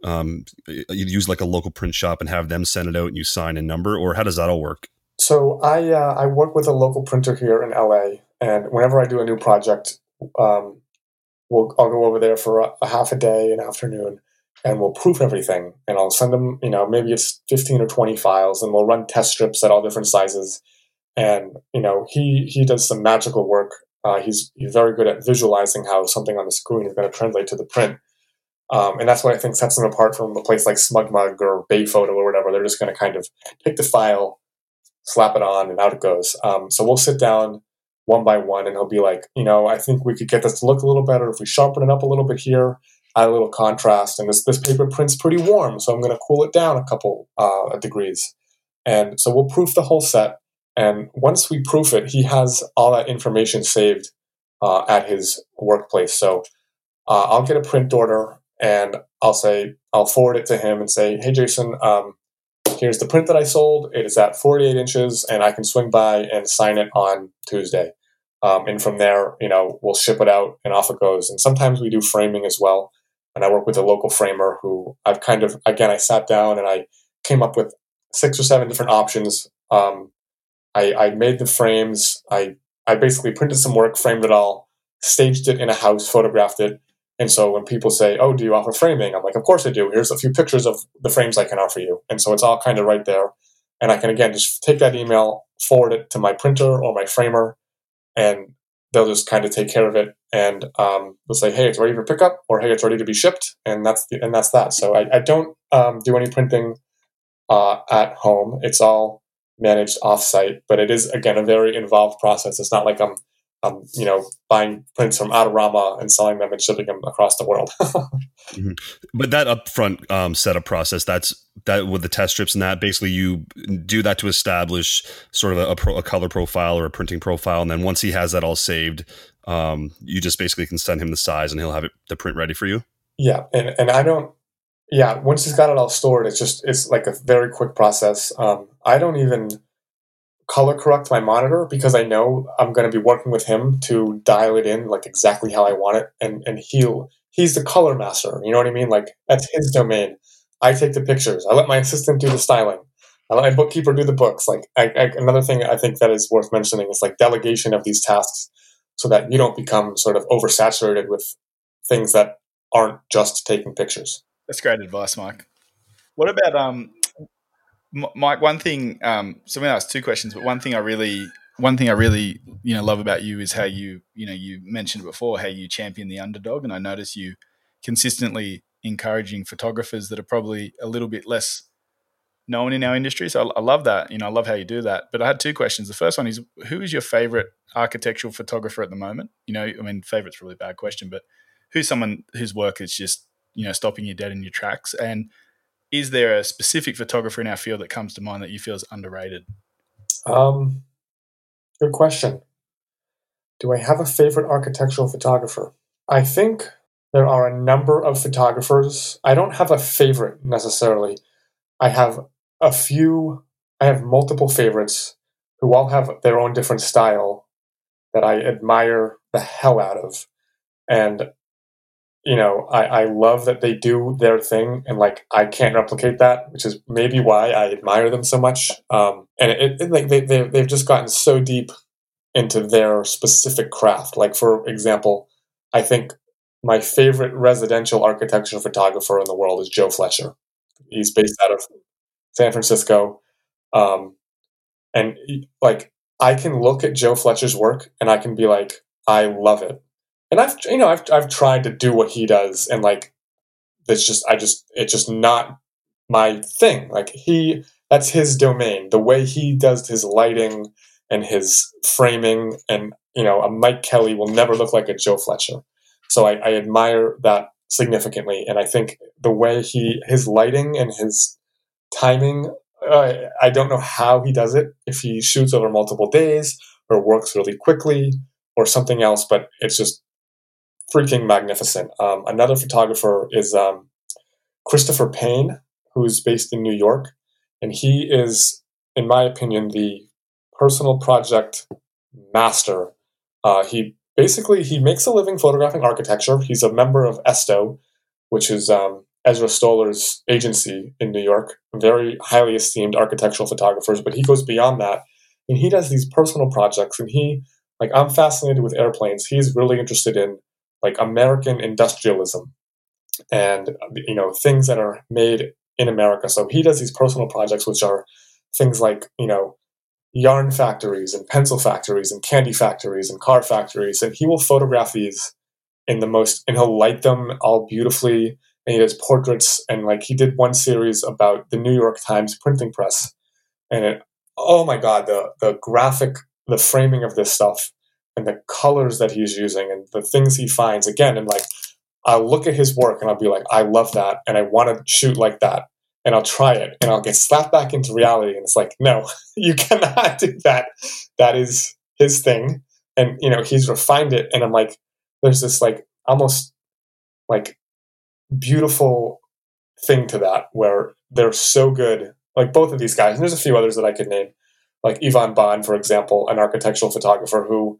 use like a local print shop and have them send it out and you sign a number, or how does that all work? So I work with a local printer here in LA, and whenever I do a new project, I'll go over there for a half a day, an afternoon, and we'll proof everything. And I'll send them, maybe it's 15 or 20 files, and we'll run test strips at all different sizes. And he does some magical work. He's very good at visualizing how something on the screen is going to translate to the print. And that's what I think sets them apart from a place like SmugMug or Bayphoto or whatever. They're just going to kind of take the file, slap it on, and out it goes. So we'll sit down one by one, and he'll be like, I think we could get this to look a little better if we sharpen it up a little bit here, add a little contrast. And this paper print's pretty warm, so I'm going to cool it down a couple degrees. And so we'll proof the whole set. And once we proof it, he has all that information saved at his workplace. So I'll get a print order, and I'll forward it to him and say, hey, Jason, here's the print that I sold. It is at 48 inches, and I can swing by and sign it on Tuesday. And from there, we'll ship it out, and off it goes. And sometimes we do framing as well. And I work with a local framer who I sat down and I came up with 6 or 7 different options. I made the frames. I basically printed some work, framed it all, staged it in a house, photographed it. And so when people say, oh, do you offer framing? I'm like, of course I do. Here's a few pictures of the frames I can offer you. And so it's all kind of right there. And I can, again, just take that email, forward it to my printer or my framer, and they'll just kind of take care of it. And they'll say, hey, it's ready for pickup, or hey, it's ready to be shipped. And that's that. So I don't do any printing at home. It's all managed offsite, but it is, again, a very involved process. It's not like I'm buying prints from Adorama and selling them and shipping them across the world. Mm-hmm. But that upfront setup process, that with the test strips and that, basically you do that to establish sort of a color profile or a printing profile. And then once he has that all saved, you just basically can send him the size and he'll have the print ready for you. Yeah. And I don't, once he's got it all stored, it's like a very quick process. I don't even color correct my monitor because I know I'm going to be working with him to dial it in like exactly how I want it. And he's the color master. You know what I mean? Like, that's his domain. I take the pictures. I let my assistant do the styling. I let my bookkeeper do the books. Like, another thing I think that is worth mentioning is like delegation of these tasks so that you don't become sort of oversaturated with things that aren't just taking pictures. That's great advice, Mike. What about Mike? One thing. So I'm going to ask 2 questions, but one thing I really love about you is how you mentioned before how you champion the underdog, and I notice you consistently encouraging photographers that are probably a little bit less known in our industry. So I love that. I love how you do that. But I had 2 questions. The first one is, who is your favorite architectural photographer at the moment? Favorite's a really bad question, but who's someone whose work is just stopping you dead in your tracks? And is there a specific photographer in our field that comes to mind that you feel is underrated? Good question. Do I have a favorite architectural photographer? I think there are a number of photographers. I don't have a favorite necessarily. I have multiple favorites who all have their own different style that I admire the hell out of. And I love that they do their thing, and like I can't replicate that, which is maybe why I admire them so much. And they've just gotten so deep into their specific craft. Like, for example, I think my favorite residential architecture photographer in the world is Joe Fletcher. He's based out of San Francisco, and I can look at Joe Fletcher's work and I can be like, I love it. And I've tried to do what he does, and like it's just not my thing. Like, that's his domain. The way he does his lighting and his framing, and a Mike Kelly will never look like a Joe Fletcher. So I admire that significantly, and I think the way his lighting and his timing, I don't know how he does it. If he shoots over multiple days or works really quickly or something else, but it's just freaking magnificent. Another photographer is Christopher Payne, who's based in New York, and he is, in my opinion, the personal project master. He makes a living photographing architecture. He's a member of Esto, which is Ezra Stoller's agency in New York. Very highly esteemed architectural photographers, but he goes beyond that. And he does these personal projects. And I'm fascinated with airplanes. He's really interested in like American industrialism and, things that are made in America. So he does these personal projects, which are things like, yarn factories and pencil factories and candy factories and car factories. And he will photograph these and he'll light them all beautifully. And he does portraits. And like he did one series about the New York Times printing press. And oh my God, the graphic, the framing of this stuff and the colors that he's using and the things he finds again. And like, I'll look at his work and I'll be like, I love that. And I want to shoot like that. And I'll try it and I'll get slapped back into reality. And it's like, no, you cannot do that. That is his thing. And, he's refined it. And I'm like, there's this like almost like beautiful thing to that where they're so good. Like both of these guys, and there's a few others that I could name, like Ivan Bond, for example, an architectural photographer who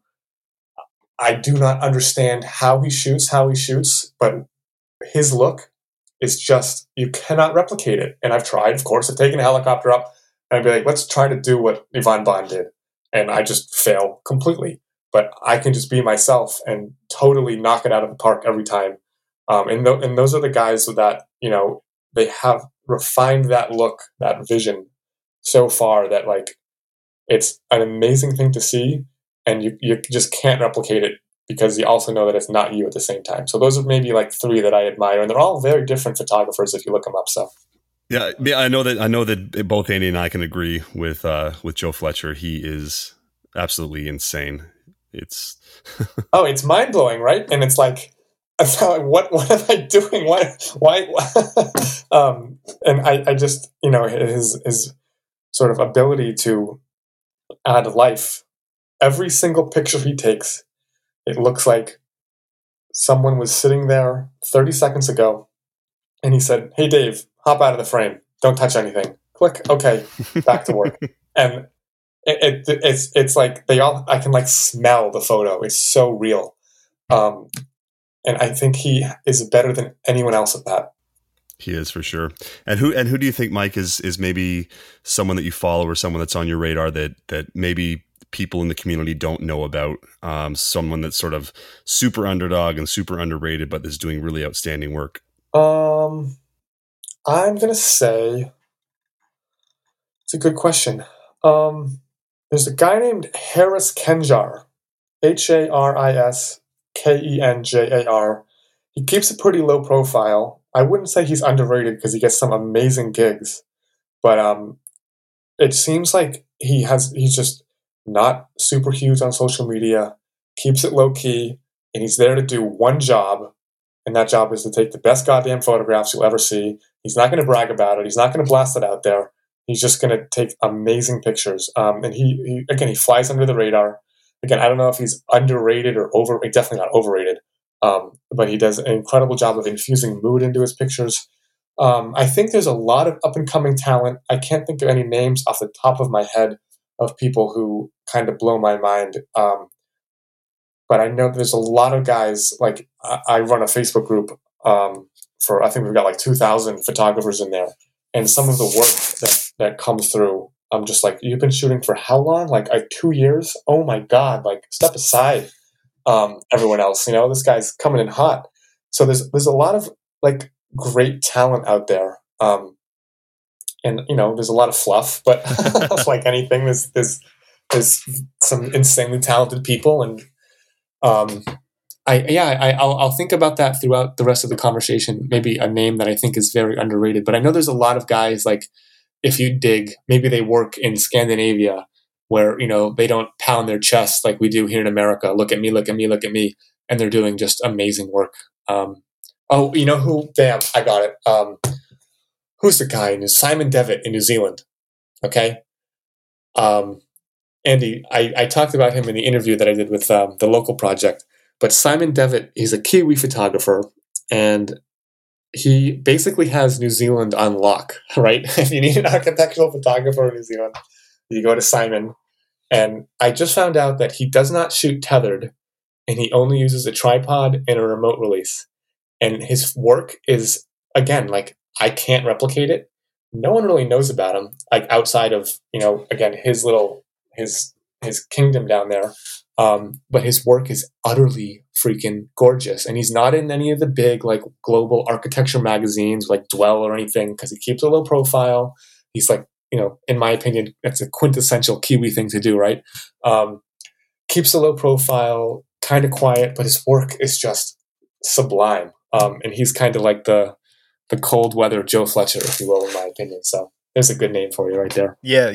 I do not understand how he shoots, but his look is just, you cannot replicate it. And I've tried, of course, I've taken a helicopter up and I'd be like, let's try to do what Ivan Bond did. And I just fail completely. But I can just be myself and totally knock it out of the park every time. And those are the guys that, they have refined that look, that vision so far that like, it's an amazing thing to see. And you just can't replicate it because you also know that it's not you at the same time. So those are maybe like three that I admire, and they're all very different photographers if you look them up. So yeah, I know that both Andy and I can agree with Joe Fletcher. He is absolutely insane. It's it's mind blowing, right? And it's like, what am I doing? Why? And I just his sort of ability to add life. Every single picture he takes, it looks like someone was sitting there 30 seconds ago and he said, "Hey, Dave, hop out of the frame. Don't touch anything." Click. Okay, back to work. And it's like I can like smell the photo. It's so real. And I think he is better than anyone else at that. He is for sure. And who do you think, Mike, is maybe someone that you follow or someone that's on your radar that maybe people in the community don't know about, someone that's sort of super underdog and super underrated, but is doing really outstanding work? I'm going to say it's a good question. There's a guy named Haris Kenjar, HarisKenjar. He keeps a pretty low profile. I wouldn't say he's underrated because he gets some amazing gigs, but it seems like he's just not super huge on social media, keeps it low key, and he's there to do one job, and that job is to take the best goddamn photographs you'll ever see. He's not going to brag about it. He's not going to blast it out there. He's just going to take amazing pictures. And he flies under the radar. Again, I don't know if he's underrated or definitely not overrated. But he does an incredible job of infusing mood into his pictures. I think there's a lot of up-and-coming talent. I can't think of any names off the top of my head of people who kind of blow my mind. But I know there's a lot of guys, like I run a Facebook group I think we've got like 2,000 photographers in there. And some of the work that comes through, I'm just like, you've been shooting for how long? Like 2 years? Oh my God, like step aside. Everyone else, this guy's coming in hot. So there's a lot of like great talent out there. And there's a lot of fluff, but like anything, there's some insanely talented people. And I'll think about that throughout the rest of the conversation. Maybe a name that I think is very underrated, but I know there's a lot of guys, like if you dig, maybe they work in Scandinavia where, they don't pound their chest like we do here in America. Look at me, look at me, look at me. And they're doing just amazing work. You know who? Damn, I got it. Who's the guy? Simon Devitt in New Zealand. Okay. Andy, I talked about him in the interview that I did with the local project, but Simon Devitt, he's a Kiwi photographer, and he basically has New Zealand on lock, right? If you need an architectural photographer in New Zealand, you go to Simon, And I just found out that he does not shoot tethered, and he only uses a tripod and a remote release. And his work is, again, like, I can't replicate it. No one really knows about him, like outside of, again, his kingdom down there. But his work is utterly freaking gorgeous. And he's not in any of the big, like, global architecture magazines like Dwell or anything, because he keeps a low profile. He's like, in my opinion, that's a quintessential Kiwi thing to do, right? Keeps a low profile, kind of quiet, but his work is just sublime. And he's kind of like the cold weather Joe Fletcher, if you will, in my opinion. So there's a good name for you right there. Yeah.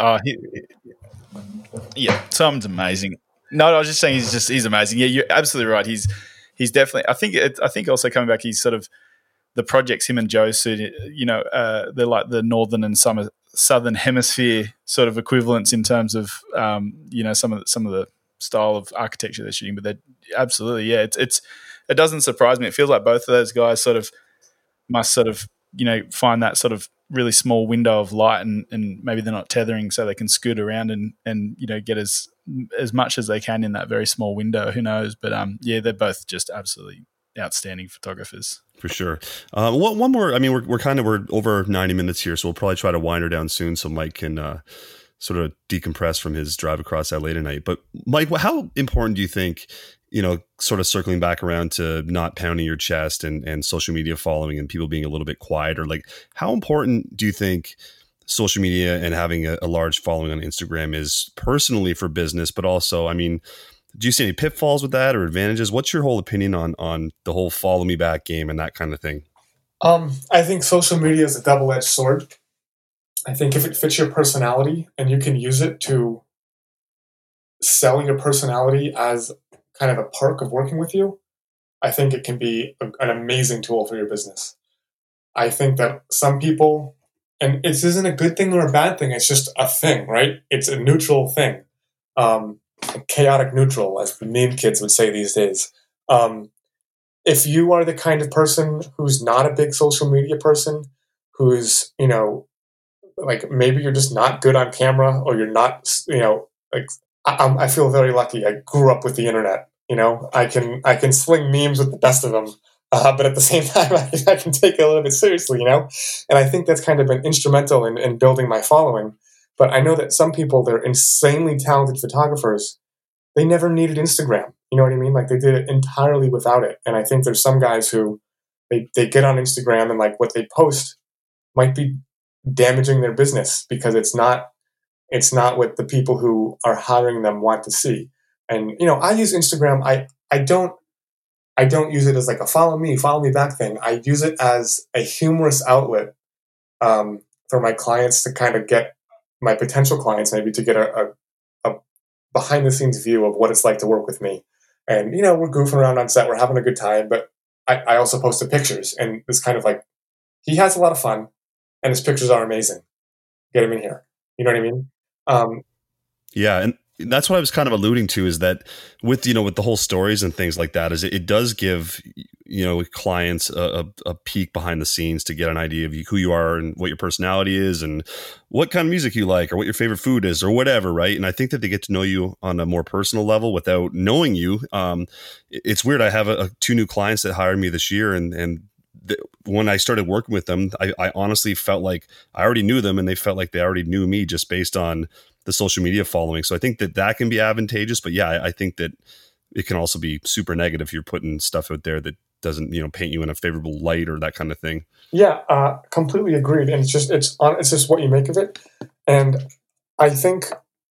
Tom's amazing. No, I was just saying he's amazing. Yeah, you're absolutely right. He's definitely. I think also coming back, he's sort of the projects him and Joe suit. They're like the northern and southern hemisphere sort of equivalents in terms of some of the style of architecture they're shooting. But they're absolutely, yeah. It doesn't surprise me. It feels like both of those guys must find that sort of really small window of light, and maybe they're not tethering, so they can scoot around and get as much as they can in that very small window. Who knows? But they're both just absolutely outstanding photographers. For sure. One more. I mean, we're over 90 minutes here, so we'll probably try to wind her down soon, so Mike can sort of decompress from his drive across LA tonight. But Mike, how important do you think, sort of circling back around to not pounding your chest and social media following and people being a little bit quieter, like how important do you think social media and having a large following on Instagram is personally for business, but also, I mean, do you see any pitfalls with that or advantages? What's your whole opinion on the whole follow me back game and that kind of thing? I think social media is a double-edged sword. I think if it fits your personality and you can use it to sell your personality as kind of a perk of working with you, I think it can be an amazing tool for your business. I think that some people, and it isn't a good thing or a bad thing, it's just a thing, right? It's a neutral thing. Chaotic neutral, as the meme kids would say these days. If you are the kind of person who's not a big social media person, who's, like maybe you're just not good on camera, or you're not, like I feel very lucky. I grew up with the internet. I can sling memes with the best of them, but at the same time, I can take it a little bit seriously. And I think that's kind of been instrumental in building my following. But I know that some people, they're insanely talented photographers. They never needed Instagram. You know what I mean? Like they did it entirely without it. And I think there's some guys who they get on Instagram and like what they post might be damaging their business because it's not what the people who are hiring them want to see. And I use Instagram. I don't use it as like a follow me back thing. I use it as a humorous outlet for my clients to kind of get my potential clients maybe to get a behind the scenes view of what it's like to work with me. And we're goofing around on set, we're having a good time, but I also posted pictures, and it's kind of like he has a lot of fun, and his pictures are amazing. Get him in here. You know what I mean? Yeah, and that's what I was kind of alluding to, is that with with the whole stories and things like that, is it does give clients a peek behind the scenes to get an idea of who you are and what your personality is and what kind of music you like or what your favorite food is or whatever, right? And I think that they get to know you on a more personal level without knowing you. It's weird. I have 2 new clients that hired me this year, and when I started working with them, I honestly felt like I already knew them, and they felt like they already knew me just based on the social media following. So I think that can be advantageous, but yeah, I think that it can also be super negative if you're putting stuff out there that doesn't, paint you in a favorable light or that kind of thing. Yeah, completely agreed. And it's just what you make of it. And I think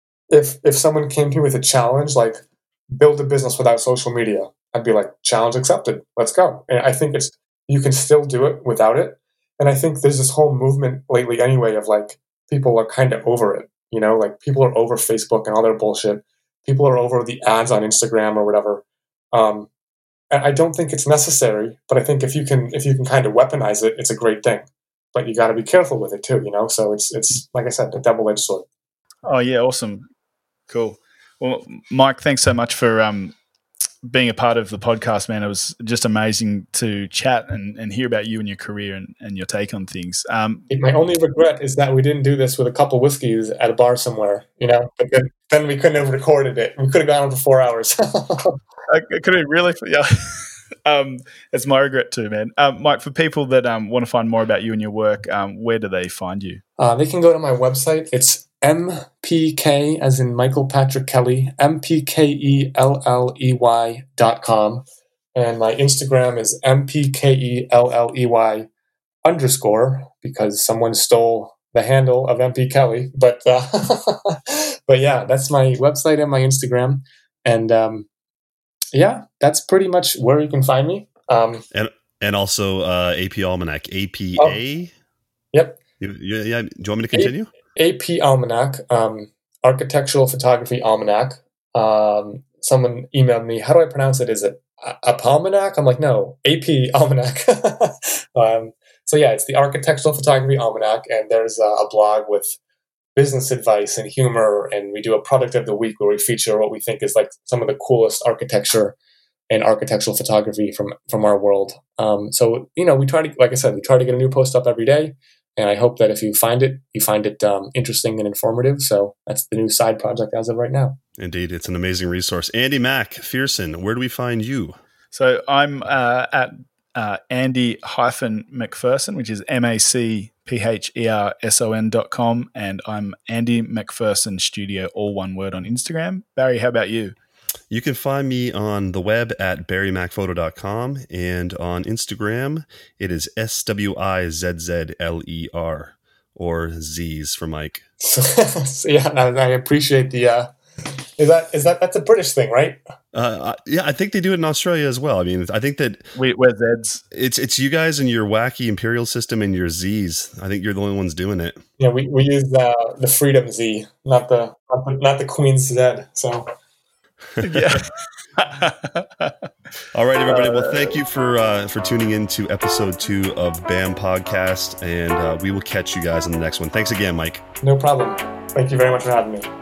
if someone came to me with a challenge, like build a business without social media, I'd be like, challenge accepted. Let's go. And I think you can still do it without it. And I think there's this whole movement lately anyway of like, people are kind of over it. Like people are over Facebook and all their bullshit. People are over the ads on Instagram or whatever. And I don't think it's necessary, but I think if you can kind of weaponize it, it's a great thing. But you got to be careful with it too, So it's like I said, a double-edged sword. Oh yeah, awesome, cool. Well, Mike, thanks so much for being a part of the podcast, man. It was just amazing to chat and hear about you and your career and your take on things. My only regret is that we didn't do this with a couple whiskeys at a bar somewhere, but then we couldn't have recorded it. We could have gone on for 4 hours. It could have really, yeah. It's my regret too, man. Mike, for people that want to find more about you and your work, where do they find you? They can go to my website. It's MPK, as in Michael Patrick Kelly, MPKELLEY.com. And my Instagram is MPKELLEY_, because someone stole the handle of MP Kelly. But yeah, that's my website and my Instagram. And yeah, that's pretty much where you can find me. And also AP Almanac, APA. Oh, yep. Yeah. Do you want me to continue? AP Almanac, Architectural Photography Almanac. Someone emailed me, how do I pronounce it? Is it Apalmanac? I'm like, no, AP Almanac. So yeah, it's the Architectural Photography Almanac, and there's a blog with business advice and humor, and we do a product of the week where we feature what we think is like some of the coolest architecture and architectural photography from our world. So we try to, like I said, we try to get a new post up every day. And I hope that if you find it interesting and informative. So that's the new side project as of right now. Indeed. It's an amazing resource. Andy McPherson, where do we find you? So I'm at Andy-McPherson, which is MacPherson.com. And I'm Andy McPherson Studio, all one word, on Instagram. Barry, how about you? You can find me on the web at barrymacphoto.com, and on Instagram, it is SWIZZLER, or Z's for Mike. So yeah, I appreciate the. That's a British thing, right? Yeah, I think they do it in Australia as well. I mean, I think that we're Z's. It's you guys and your wacky imperial system and your Z's. I think you're the only ones doing it. Yeah, we use the Freedom Z, not the Queen's Z. So. Yeah. All right, everybody. Well, thank you for tuning in to episode 2 of BAM Podcast, and we will catch you guys on the next one. Thanks again, Mike. No problem. Thank you very much for having me.